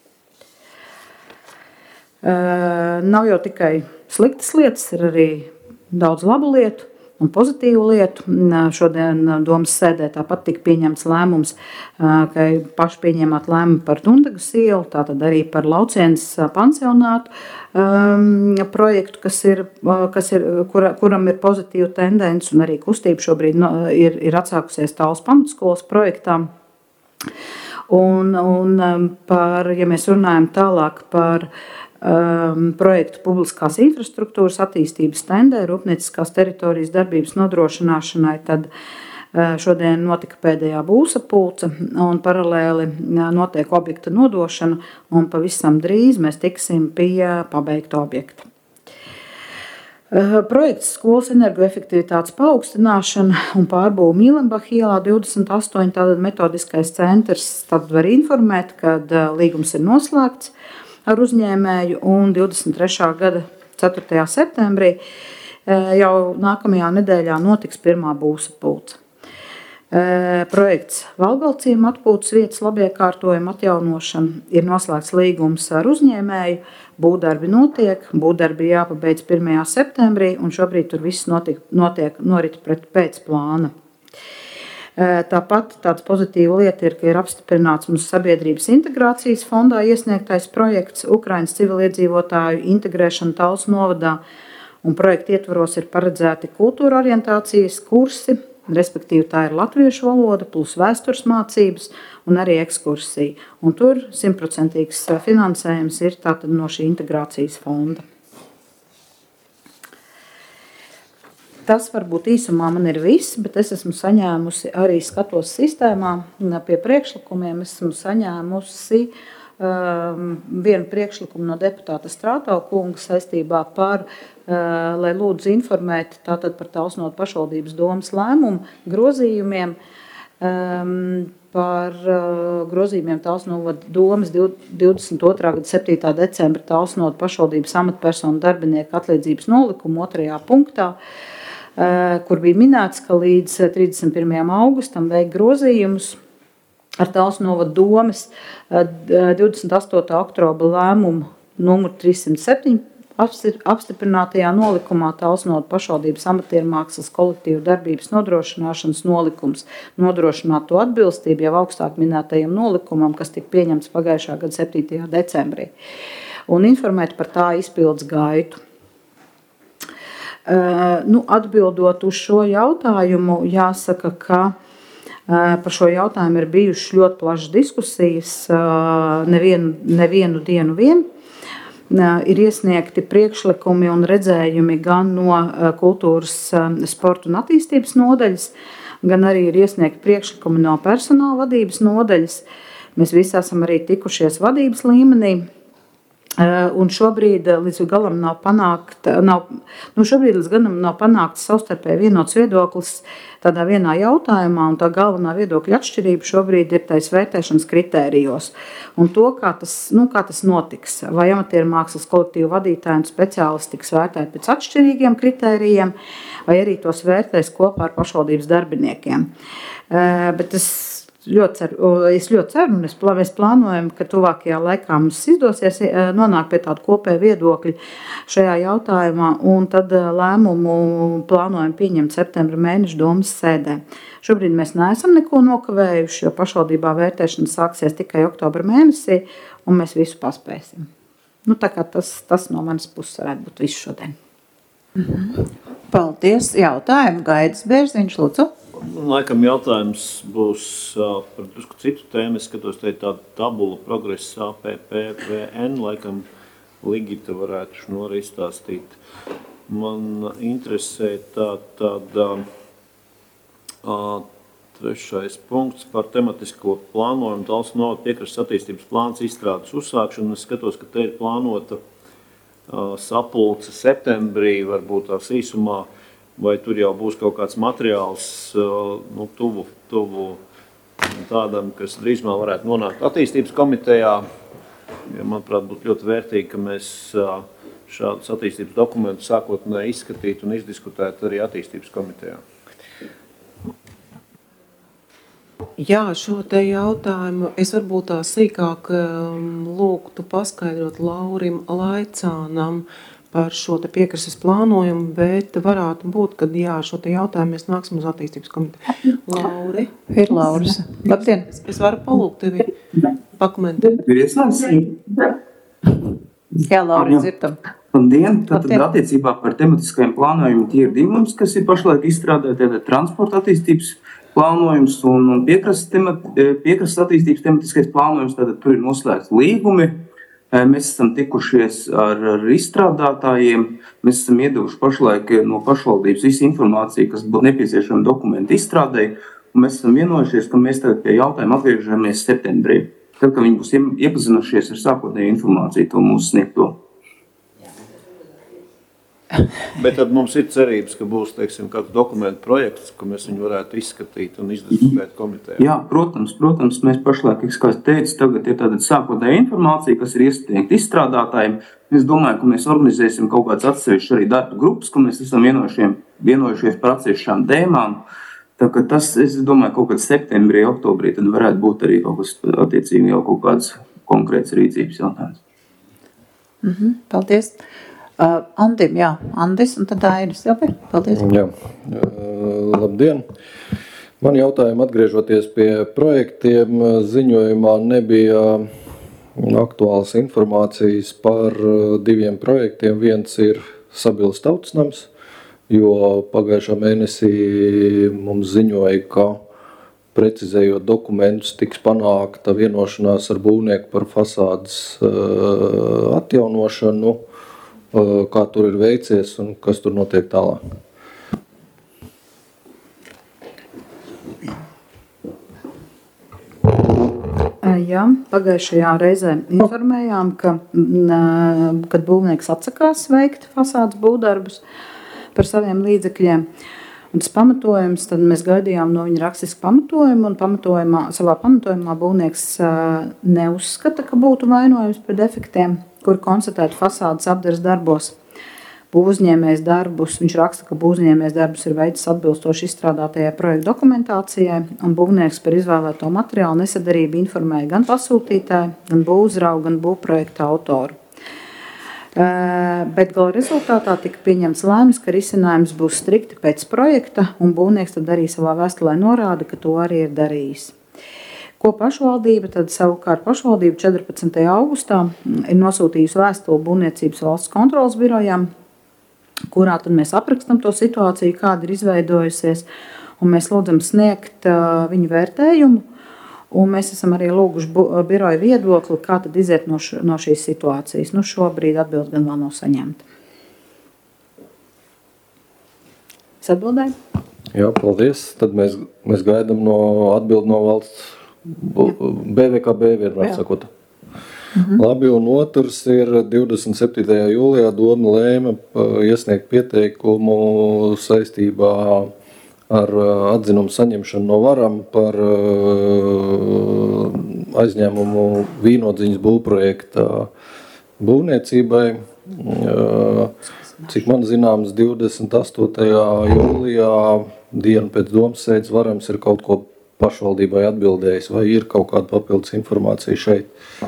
Uh, nav jau tikai sliktas lietas, ir arī daudz labu lietu un pozitīvu lietu. Šodien domas sēdē tāpat tika pieņemts lēmums, ka paši pieņēmāt lēmumu par Dundagas ielu, tātad arī par Laucienas pansionātu um, projektu, kas ir, kas ir, kura, kuram ir pozitīva tendence, un arī kustība šobrīd no, ir, ir atsākusies Tāls pamatskolas projektām. Un, un par, ja mēs runājam tālāk par Um, projektu publiskās infrastruktūras attīstības tendē, rūpnieciskās teritorijas darbības nodrošināšanai, tad uh, šodien notika pēdējā būvsapulce un paralēli notiek objekta nodošana, un pavisam drīz mēs tiksim pie pabeigta objekta. Uh, projekts skolas energoefektivitātes paaugstināšana un pārbūve Mīlenbach ielā divdesmit astoņi, tātad metodiskais centrs, tad var informēt, kad uh, līgums ir noslēgts ar uzņēmēju, un divdesmit trešā gada ceturtajā septembrī jau nākamajā nedēļā notiks pirmā būvsapulce. Projekts Valgalcīm atpūtas vietas labiekārtojuma atjaunošana, ir noslēgts līgums ar uzņēmēju, būvdarbi notiek, būvdarbi jāpabeidz pirmajā septembrī, un šobrīd tur viss notiek, notiek norit pēc plāna. Tāpat tāds pozitīva lieta ir, ka ir apstiprināts mums sabiedrības integrācijas fondā iesniegtais projekts Ukrainas civiliedzīvotāju integrēšana Tāls novadā, un projekta ietvaros ir paredzēti kultūra orientācijas kursi, respektīvi tā ir latviešu valoda plus vēstures mācības un arī ekskursija. Un tur simtprocentīgs finansējums ir tātad no šī integrācijas fonda. Tas varbūt īsumā man ir viss, bet es esmu saņēmusi arī skatos sistēmā pie priekšlikumiem. Esmu saņēmusi um, vienu priekšlikumu no deputāta Strātau kunga saistībā par, uh, lai lūdzu informēt tātad par Talsnotu pašvaldības domas lēmumu grozījumiem, um, par uh, grozījumiem Talsnotu domas divdesmit otrā gada septītā decembra Talsnotu pašvaldības amatpersonu darbinieku atlīdzības nolikumu otrajā punktā, kur bija minēts, ka līdz trīsdesmit pirmajam augustam veikt grozījumus ar Talsnovada domas divdesmit astotā oktobra lēmumu numur trīssimt septiņi apstiprinātajā nolikumā Talsnotu pašvaldības amatiermākslas kolektīvu darbības nodrošināšanas nolikums nodrošināt to atbilstību jau augstāk minētajam nolikumam, kas tika pieņemts pagājušā gada septītajā decembrī, un informēt par tā izpildes gaitu. Uh, nu, atbildot uz šo jautājumu, jāsaka, ka uh, par šo jautājumu ir bijušas ļoti plašas diskusijas uh, nevienu, nevienu dienu vien. Uh, ir iesniegti priekšlikumi un redzējumi gan no uh, kultūras, uh, sporta un attīstības nodaļas, gan arī ir iesniegti priekšlikumi no personāla vadības nodaļas. Mēs visi esam arī tikušies vadības līmenī Un šobrīd līdz galam nav panākt, nav, nu šobrīd līdz galam nav panākts savstarpēji vienots viedoklis tādā vienā jautājumā, un tā galvenā viedokļa atšķirība šobrīd ir tais vērtēšanas kritērijos. Un to, kā tas, nu, kā tas notiks, vai amatieru mākslas kolektīvu vadītāji un speciālisti tiks vērtēti pēc atšķirīgiem kritērijiem, vai arī tos vērtēs kopā ar pašvaldības darbiniekiem. Bet es Ļoti ceru, es ļoti ceru, un es, mēs plānojam, ka tuvākajā laikā mums izdosies nonākt pie tāda kopēja viedokļa šajā jautājumā, un tad lēmumu plānojam pieņemt septembra mēneša domas sēdē. Šobrīd mēs neesam neko nokavējuši, jo pašvaldībā vērtēšana sāksies tikai oktobra mēnesī, un mēs visu paspēsim. Nu, tā kā tas, tas no manas puses varētu būt viss šodien. Mhm. Paldies. Jautājumu Gaidis Bērziņš, lūdzu. Laikam jautājums būs uh, par drusku citu tēmu. Es skatos, te ir tāda tabula progresa A P P V N. Laikam Ligita varētu šnori izstāstīt. Man interesē tā, tāda uh, trešais punkts par tematisko plānojumu. Talsu novada piekrastes attīstības plāns izstrādes uzsākšanu. Es skatos, ka te ir plānota uh, sapulce septembrī, varbūt tās īsumā. Vai tur jau būs kaut kāds materiāls nu, tuvu, tuvu tādam, kas drīzumā varētu nonākt attīstības komitejā. Ja, manuprāt, būtu ļoti vērtīgi, ka mēs šādus attīstības dokumentus sākotnēji izskatītu un izdiskutētu arī attīstības komitejā. Jā, šo te jautājumu es varbūt tā sīkāk lūgtu paskaidrot Laurim Laicānam par šo te piekrastes plānojumu, bet varētu būt, ka jā, šo te jautājumu mēs nāksim uz attīstības komiteju. Lauri? Ir Lauris. Labdien. Es, es varu palūgt tevi pakomentēt. Ir ieslēgts? Jā, Lauri, dzirdam. Labdien. Tātad attiecībā par tematiskajiem plānojumiem tie ir divi mums, kas ir pašlaik izstrādāti, tātad transporta attīstības plānojums un piekrastes attīstības tematiskais plānojums, tātad tur ir noslēgts līgumi. Mēs esam tikušies ar, ar izstrādātājiem, mēs esam iedevuši pašlaik no pašvaldības visu informāciju, kas būtu nepieciešama dokumentu izstrādēji, un mēs esam vienojušies, ka mēs tagad pie jautājuma atgriežamies septembrī. Tad, kad viņi būs iepazinušies ar sākotnēju informāciju, to mūsu sniegto. Bet tad mums ir cerības, ka būs, teiksim, kāds dokumentu projekts, ko mēs viņu varētu izskatīt un izdiskutēt komitejā. Jā, protams, protams, mēs pašlaik, kā es teicu, tagad ir tāda sākotnēja informācija, kas ir iesniegta izstrādātājiem. Es domāju, ka mēs organizēsim kaut kāds atsevišķi arī darba grupas, ko mēs esam vienojušies par atsevišķām tēmām. Tā ka tas, es domāju, kaut kad septembrī, oktobrī, tad varētu būt arī kaut kas attiecīgi jau kaut kāds konkrēts rīcības jautājums. Mhm, paldies. Uh, Andim, jā, Andis, un tad Airis. Jā, paldies. Jā, uh, labdien. Man jautājumi atgriežoties pie projektiem, ziņojumā nebija aktuālas informācijas par diviem projektiem. Viens ir Sabilas tautsnams, jo pagājušā mēnesī mums ziņoja, ka precizējot dokumentus tiks panākta vienošanās ar būvnieku par fasādes uh, atjaunošanu. Kā tur ir veicies un kas tur notiek tālāk. Jā, pagājušajā reizē informējām, ka, kad būvnieks atsakās veikt fasādes būvdarbus par saviem līdzekļiem, un tas pamatojums, tad mēs gaidījām no viņa rakstisku pamatojumu, un pamatojumā, savā pamatojumā būvnieks neuzskata, ka būtu vainojums par defektiem, kur konstatēt fasādes apdares darbos. Būvuzņēmējs darbus, viņš raksta, ka būvuzņēmējs darbus ir veicis atbilstoši izstrādātajai projekta dokumentācijai, un būvnieks par izvēlēto materiālu nesadarību informēja gan pasūtītāju, gan būvuzraugu, gan būvprojekta autoru. Bet gala rezultātā tika pieņemts lēmums, ka risinājums būs strikti pēc projekta, un būvnieks tad arī savā vēstulē norāda, ka to arī ir darījis. Ko pašvaldība, tad savukārt pašvaldība četrpadsmitajā augustā ir nosūtījusi vēstuli Būvniecības valsts kontrolas birojām, kurā tad mēs aprakstam to situāciju, kāda ir izveidojusies, un mēs lūdzam sniegt uh, viņu vērtējumu, un mēs esam arī lūguši biroju viedokli, kā tad iziet no, š, no šīs situācijas. Nu, šobrīd atbild gan vēl nav saņemta. Es atbildēju? Jā, paldies. Tad mēs, mēs gaidām no atbild no valsts B V K B vienmēr sakot. Mhm. Labi, un otrs ir divdesmit septītajā jūlijā Doma lēma iesniegt pieteikumu saistībā ar atzinumu saņemšanu no Varam par aizņēmumu Vīnodziņas būvprojekta būvniecībai. Cik man zināms, divdesmit astotajā jūlijā, dienu pēc domas sēdes, Varams ir kaut ko pašvaldībai atbildējis, vai ir kaut kāda papildus informācija šeit?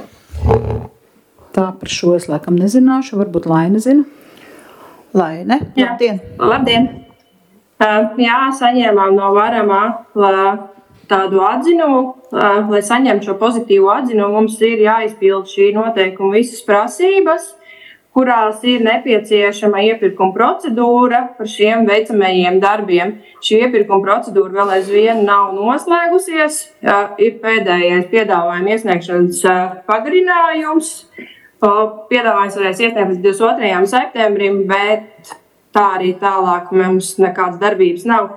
Tā par šo es laikam nezināšu, varbūt Laina zina. Laine, labdien! Labdien! Uh, jā, saņēmām no Varamā tādu atzinumu. Uh, lai saņemtu šo pozitīvu atzinumu, mums ir jāizpild šī noteikuma visas prasības, kurās ir nepieciešama iepirkuma procedūra par šiem veicamajiem darbiem. Šī iepirkuma procedūra vēl aizvien nav noslēgusies. Ir pēdējais piedāvājuma iesniegšanas pagarinājums. Piedāvājums varēs iesniegt līdz divdesmit otrajam septembrim, bet tā arī tālāk mums nekādas darbības nav.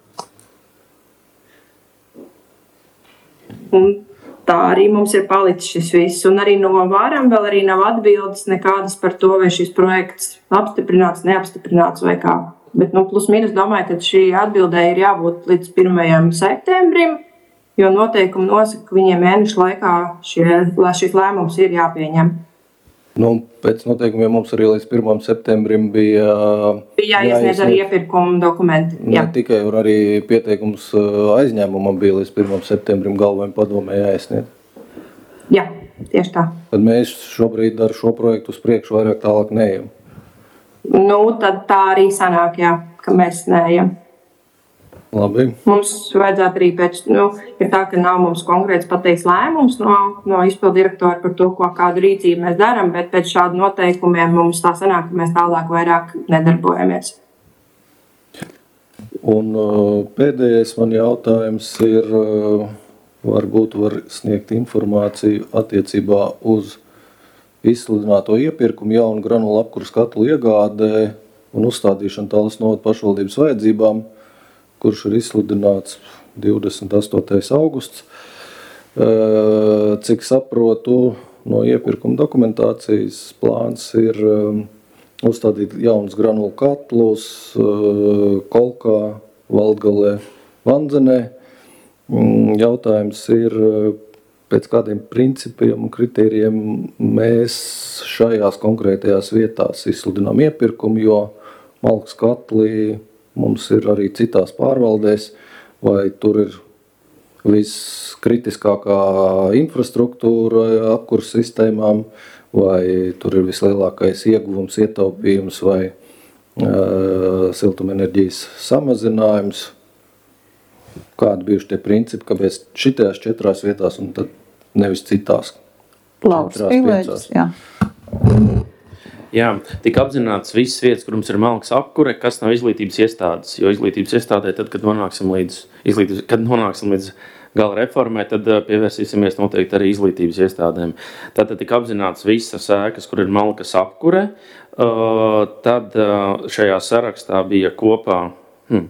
Un tā arī mums ir palicis šis viss. Un arī no Varam vēl arī nav atbildes nekādas par to, vai šis projekts apstiprināts, neapstiprināts vai kā. Bet, nu, plus mīnus domāju, ka šī atbildē ir jābūt līdz pirmajam septembrim, jo noteikumi nosaka, ka viņiem mēnešu laikā šie, šis lēmums ir jāpieņem. Nu, pēc noteikumiem mums arī līdz pirmajam septembrim bija bija jāiesniedz arī iepirkuma dokumenti. Jā. Ne tikai, un arī pieteikums aizņēmumam bija līdz pirmajam septembrim galvajam padomē jāiesniedz. Jā, tieši tā. Tad mēs šobrīd ar šo projektu uz priekšu vairāk tālāk neejam. Nu, tad tā arī sanāk, jā, ka mēs neejam. Labi. Mums vajadzētu arī pēc, nu, ir tā, ka nav mums konkrēts pateikts lēmums no, no izpildu direktora par to, ko kādu rīcību mēs darām, bet pēc šādu noteikumiem mums tā sanāk, ka mēs tālāk vairāk nedarbojamies. Un pēdējais man jautājums ir, varbūt var sniegt informāciju attiecībā uz izsludināto iepirkumu jaunu granulu apkures katlu iegādē un uzstādīšanu Tallas novada pašvaldības vajadzībām, kurš ir izsludināts divdesmit astotais augusts. Cik saprotu, no iepirkuma dokumentācijas plāns ir uzstādīt jaunus granulu katlus Kolkā, Valdgalē, Vandzenē. Jautājums ir, pēc kādiem principiem un kritērijiem mēs šajās konkrētajās vietās izsludinām iepirkumu, jo malkas katli mums ir arī citās pārvaldēs, vai tur ir viskritiskākā infrastruktūra apkures sistēmām, vai tur ir vislielākais ieguvums, ietaupījums vai uh, siltumenerģijas samazinājums. Kādi bijuši tie principi, kāpēc šitās četrās vietās un tad nevis citās? Lauks Pīlēģis, jā. Jā, tika apzināts visas vietas, kur mums ir malkas apkure, kas nav izglītības iestādes, jo izglītības iestādē, tad, kad nonāksim līdz, kad nonāksim līdz gala reformai, tad pievērsīsimies noteikti arī izglītības iestādēm. Tātad tika apzināts visas ēkas, kur ir malkas apkure, tad šajā sarakstā bija kopā hmm,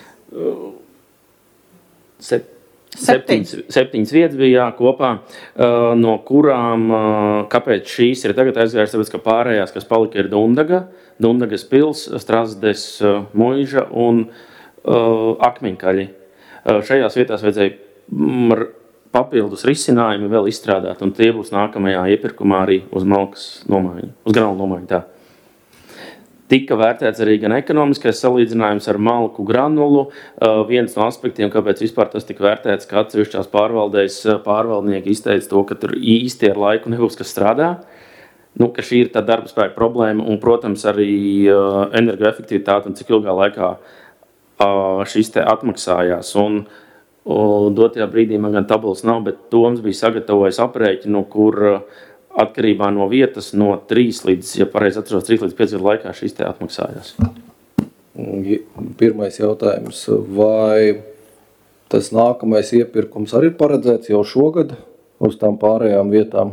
sep, Septiņas, septiņas vietas bija jā, kopā, no kurām, kāpēc šīs ir tagad aizgājušas, tāpēc, ka pārējās, kas palika, ir Dundaga, Dundagas pils, Strasdes muiža un uh, Akmeņkaļi. Uh, šajās vietās vajadzēja papildus risinājumi vēl izstrādāt, un tie būs nākamajā iepirkumā arī uz malkas nomaiņu, uz granulu nomaiņu tā. Tika vērtēts arī gan ekonomiskais salīdzinājums ar malku granulu. Uh, viens no aspektiem, kāpēc vispār tas tika vērtēts, ka atsevišķās pārvaldēs pārvaldnieki izteica to, ka tur īsti ar laiku nebūs, kas strādā. Nu, ka šī ir tā darba spēka problēma un, protams, arī uh, energoefektivitāte un cik ilgā laikā uh, šis te atmaksājās. Un uh, dotajā brīdī man gan tabulas nav, bet Toms bija sagatavojis aprēķinu, kur uh, atkarībā no vietas no trīs līdz, ja pareizi atceros, trīs līdz pieci gadu laikā šīs te atmaksājās. Pirmais jautājums, vai tas nākamais iepirkums arī ir paredzēts jau šogad uz tām pārējām vietām?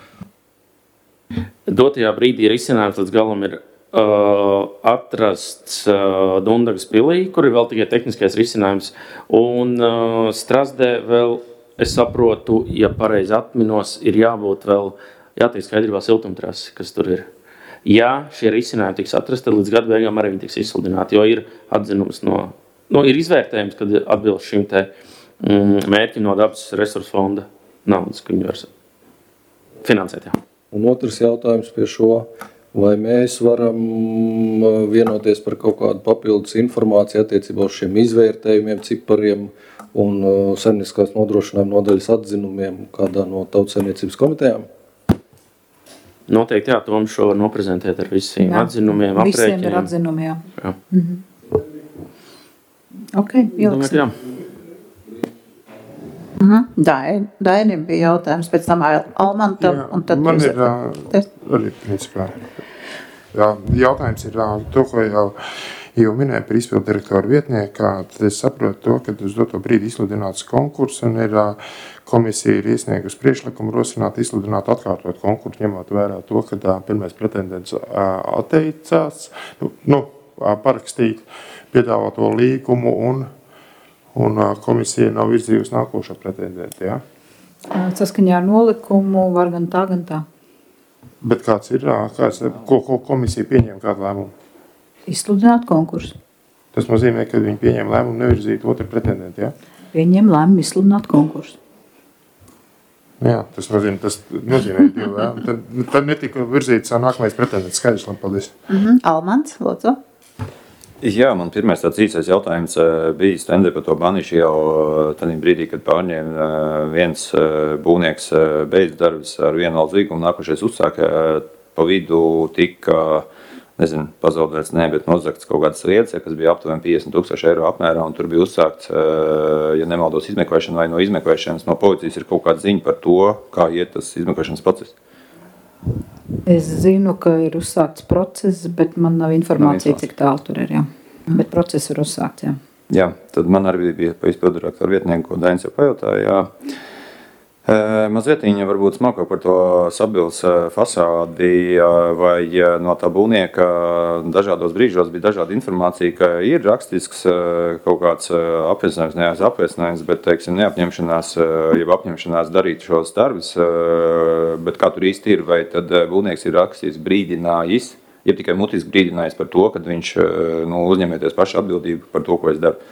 Dotajā brīdī risinājums līdz galam ir uh, atrasts uh, Dundagas pilī, kur ir vēl tikai tehniskais risinājums, un uh, Strasdē vēl, es saprotu, ja pareizi atminos, ir jābūt vēl jātiek skaidrībā siltumtrasi, kas tur ir. Ja šie risinājumi tiks atrasti, tad līdz gada beigām arī viņi tiks izsludināti, jo ir atzinums no, no ir izvērtējums, kad atbilst šim te mm, mērķim no dabas resursu fonda naudas, ka viņi var finansēt, jā. Un otrs jautājums pie šo, vai mēs varam vienoties par kaut kādu papildus informāciju attiecībā uz šiem izvērtējumiem, cipariem un saimnieciskās nodrošinājuma nodaļas atzinumiem kādā no tautsaimniecības komitejām? Noteikti, jā, Toms šo var noprezentēt ar visiem jā. Atzinumiem, aprēķiniem. Visiem ir atzinumi, jā. jā. Mhm. Ok, ieliksim. Jā. Mhm. Dain, Dainim bija jautājums, pēc tam Almantam, Jā, un tad man jūs... ir uh, arī principā. Jā, jautājums ir uh, to, ko jau, jau minēja par izpildu direktoru vietniekā, tad es saprotu to, ka uz doto brīdi izsludināts konkurss un ir uh, komisija ir iesniegusi priekšlikumu rosināt, izsludināt, atkārtot konkursu, ņemot vērā to, ka uh, pirmais pretendents uh, atteicās, nu, nu uh, parakstīt piedāvāto līgumu un un komisija nav virzījusi nākošo pretendentu, jā? Saskaņā ar nolikumu var gan tā, gan tā. Bet kāds ir, kāds, ko, ko komisija pieņem kādu lēmumu? Izsludināt konkursu. Tas nozīmē, ka viņi pieņem lēmumu nevirzīt otru pretendentu, jā? Pieņem lēmumu izsludināt konkursu. Jā, tas nozīmē, tas nozīmē divu lēmumu. Tad, tad netika virzīts nākamais pretendents. Skaidrs, labi, paldies. Mhm. Almans, lūdzu. Jā, man pirmais tāds īsais jautājums bija stendē par to Banišu jau tādā brīdī, kad pārņēma viens būvnieks beidz darbus ar vienu valsts līgumu, nākošais uzsāka pa vidu tika, nezinu, pazaudēts, ne, bet nozagts kaut kādas lietas, kas bija aptuveni piecdesmit tūkstoši eiro apmērā, un tur bija uzsākts, ja nemaldos, izmeklēšana vai no izmeklēšanas no policijas ir kaut kāda ziņa par to, kā iet tas izmeklēšanas process. Es zinu, ka ir uzsākts process, bet man nav informācija, nav cik tālu tur ir, jā. Bet process ir uzsākts, jā. Jā, tad man arī bija pa izpildu direktoru vietnieku, ko Dainis jau pajautāja, jā. E, mazlietiņa varbūt smalkāk par to Sabils fasādi, vai no tā būvnieka dažādos brīžos bija dažāda informācija, ka ir rakstisks kaut kāds apliecinājums, nevis apliecinājums, bet, teiksim, neapņemšanās, jeb apņemšanās darīt šos darbus, bet kā tur īsti ir, vai tad būvnieks ir rakstījis brīdinājis, jeb tikai mutiski brīdinājis par to, kad viņš nu, uzņemieties pašu atbildību par to, ko es daru.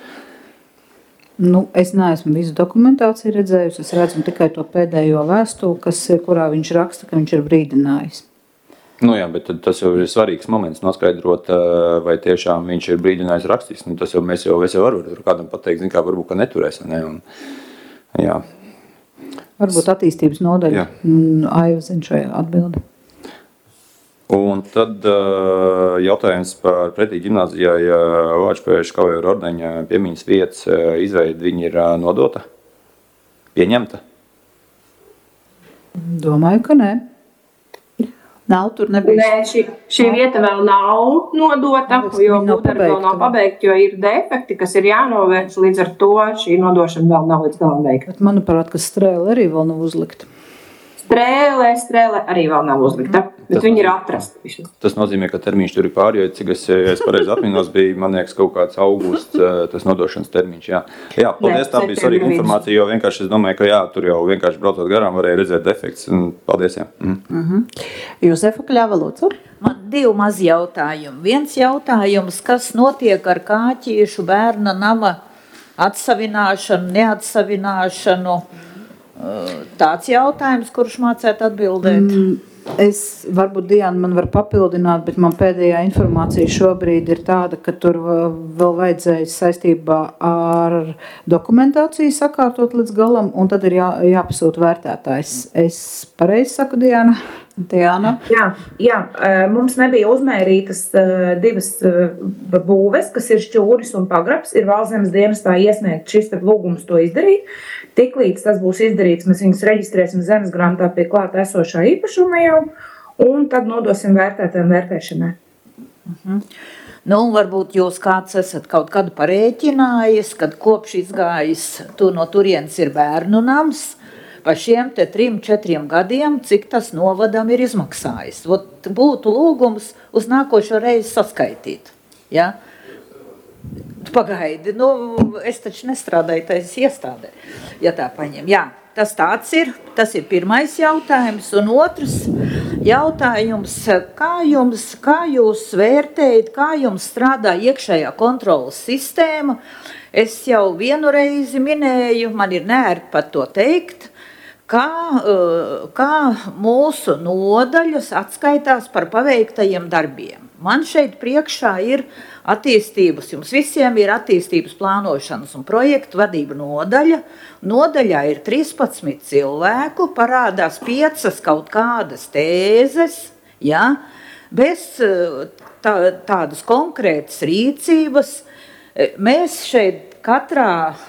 Nu, es neesmu visu dokumentāciju redzējusi, es redzu tikai to pēdējo vēstuli, kas, kurā viņš raksta, ka viņš ir brīdinājis. Nu jā, bet tas jau ir svarīgs moments noskaidrot, vai tiešām viņš ir brīdinājis rakstīs. Nu, tas jau mēs jau, es jau varu kādam pateikt, zin kā, varbūt, ka neturēs, ne? Un, jā. Varbūt attīstības nodaļa Aiva zina šo atbildi. Un tad uh, jautājums par pretī ģimnāzijai uh, Vāčpēša Kaujeru ordeņa piemiņas vietas uh, izveidi, viņi ir uh, nodota? Pieņemta? Domāju, ka nē. Nav, tur nebija. Nē, šī, šī vieta vēl nav nodota, jo būdarbi vēl nav pabeigti, jo ir defekti, kas ir jānovērš, līdz ar to šī nodošana vēl nav līdz galam veikta. Bet manuprāt, ka strēle arī vēl nav uzlikta. Strēle, strēle arī vēl nav uzlikta, bet tas viņi ir atrasti. Tas nozīmē, ka termiņš tur ir pāri, jo cik es, ja es pareizi atminos, bija, man liekas, kaut kāds augusts, tas nodošanas termiņš, jā. Jā, paldies, tā bija svarīga informācija, jo vienkārši es domāju, ka jā, tur jau vienkārši braucot garām varēja redzēt defekts, un paldies, jā. Mm. Mhm. Josefa Kļava, lūdzu. Man divi mazi jautājumi. Viens jautājums, kas notiek ar Kāķiešu bērna nama atsavināšanu, neatsavināšanu? Tāds jautājums, kurš mācētu atbildēt? Mm, es, varbūt Diana man var papildināt, bet man pēdējā informācija šobrīd ir tāda, ka tur vēl vajadzēja saistībā ar dokumentāciju sakārtot līdz galam, un tad ir jā, jāpasūta vērtētājs. Es pareizi saku, Diana? Diana? Jā, jā, mums nebija uzmērītas divas būves, kas ir šķūris un pagrabs. Ir Valszemes dienestā iesniegt šis lūgums to izdarīt. Tiklīdz tas būs izdarīts, mēs viņus reģistrēsim zemes grāmatā pie klāta esošā īpašuma jau, un tad nodosim vērtētājiem vērtēšanai. Mhm. Nu, varbūt jūs kāds esat kaut kādu parēķinājis, kad kopš izgājis tu no turienes ir bērnu nams, pa šiem te trim, četriem gadiem, cik tas novadam ir izmaksājis. Ot, būtu lūgums uz nākošo reizi saskaitīt. Ja? Pagaidi, nu, es taču nestrādāju tais iestādē, ja tā paņem. Jā, tas tāds ir. Tas ir pirmais jautājums. Un otrs jautājums, kā jums, kā jūs vērtējat, kā jums strādā iekšējā kontrolas sistēma? Es jau vienu reizi minēju, man ir neērti par to teikt, kā, kā mūsu nodaļas atskaitās par paveiktajiem darbiem. Man šeit priekšā ir attīstības, jums visiem ir attīstības plānošanas un projektu vadība nodaļa. Nodaļā ir trīspadsmit cilvēku, parādās piecas kaut kādas tēzes, ja, bez tā, tādas konkrētas rīcības. Mēs šeit katrā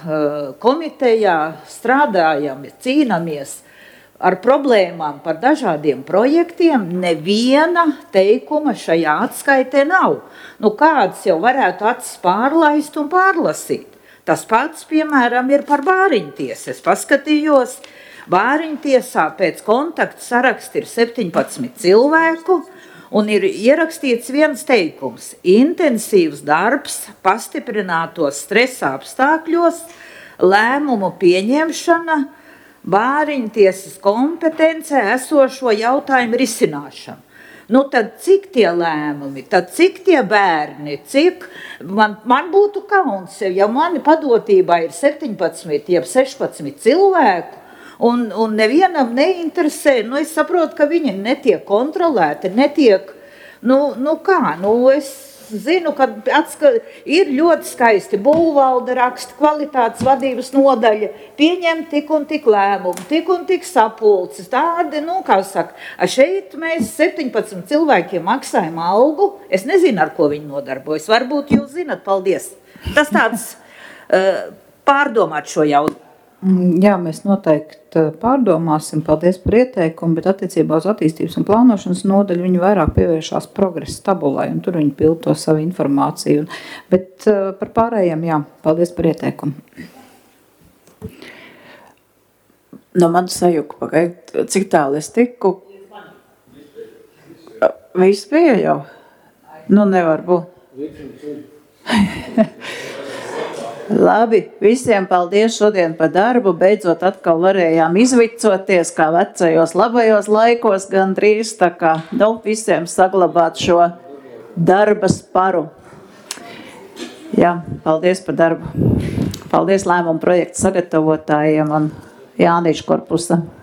komitejā strādājam, cīnāmies ar problēmām par dažādiem projektiem, neviena teikuma šajā atskaitē nav. Nu, kāds jau varētu acis pārlaist un pārlasīt. Tas pats, piemēram, ir par Bāriņtiesu. Es paskatījos, Bāriņtiesā pēc kontakta saraksta ir septiņpadsmit cilvēku, un ir ierakstīts viens teikums – intensīvs darbs pastiprinātos stresa apstākļos, lēmumu pieņemšana, Bāriņtiesas kompetencē esošo jautājumu risināšanu. Nu, tad cik tie lēmumi, tad cik tie bērni, cik man, man būtu kauns, ja mani padotībā ir septiņpadsmit, jeb sešpadsmit cilvēku, un, un nevienam neinteresē, nu, es saprotu, ka viņi netiek kontrolēti, netiek, nu, nu kā, nu, es zinu, ka atska, ir ļoti skaisti būvvalde raksta, kvalitātes vadības nodaļa, pieņem tik un tik lēmumu, tik un tik sapulces, tādi, nu, kā saka, šeit mēs septiņpadsmit cilvēkiem maksājam algu, es nezinu, ar ko viņi nodarbojas, varbūt jūs zinat, paldies. Tas tāds uh, pārdomāt šo jautājumu. Jā, mēs noteikti pārdomāsim, paldies par ieteikumu, bet attiecībā uz attīstības un plānošanas nodaļu viņi vairāk pievēršās progresa tabulai, un tur viņi pild to savu informāciju. Bet par pārējiem, jā, paldies par ieteikumu. No man sajuka pagaid, cik tālu es tiku? Viss bija jau? Nu, nevar būt. Labi, visiem paldies šodien par darbu. Beidzot atkal varējām izvicoties, kā vecajos labajos laikos gandrīz, tā kā nu, visiem saglabāt šo darba sparu. Jā, paldies par darbu. Paldies lēmumu projektu sagatavotājiem un Jāniša korpusa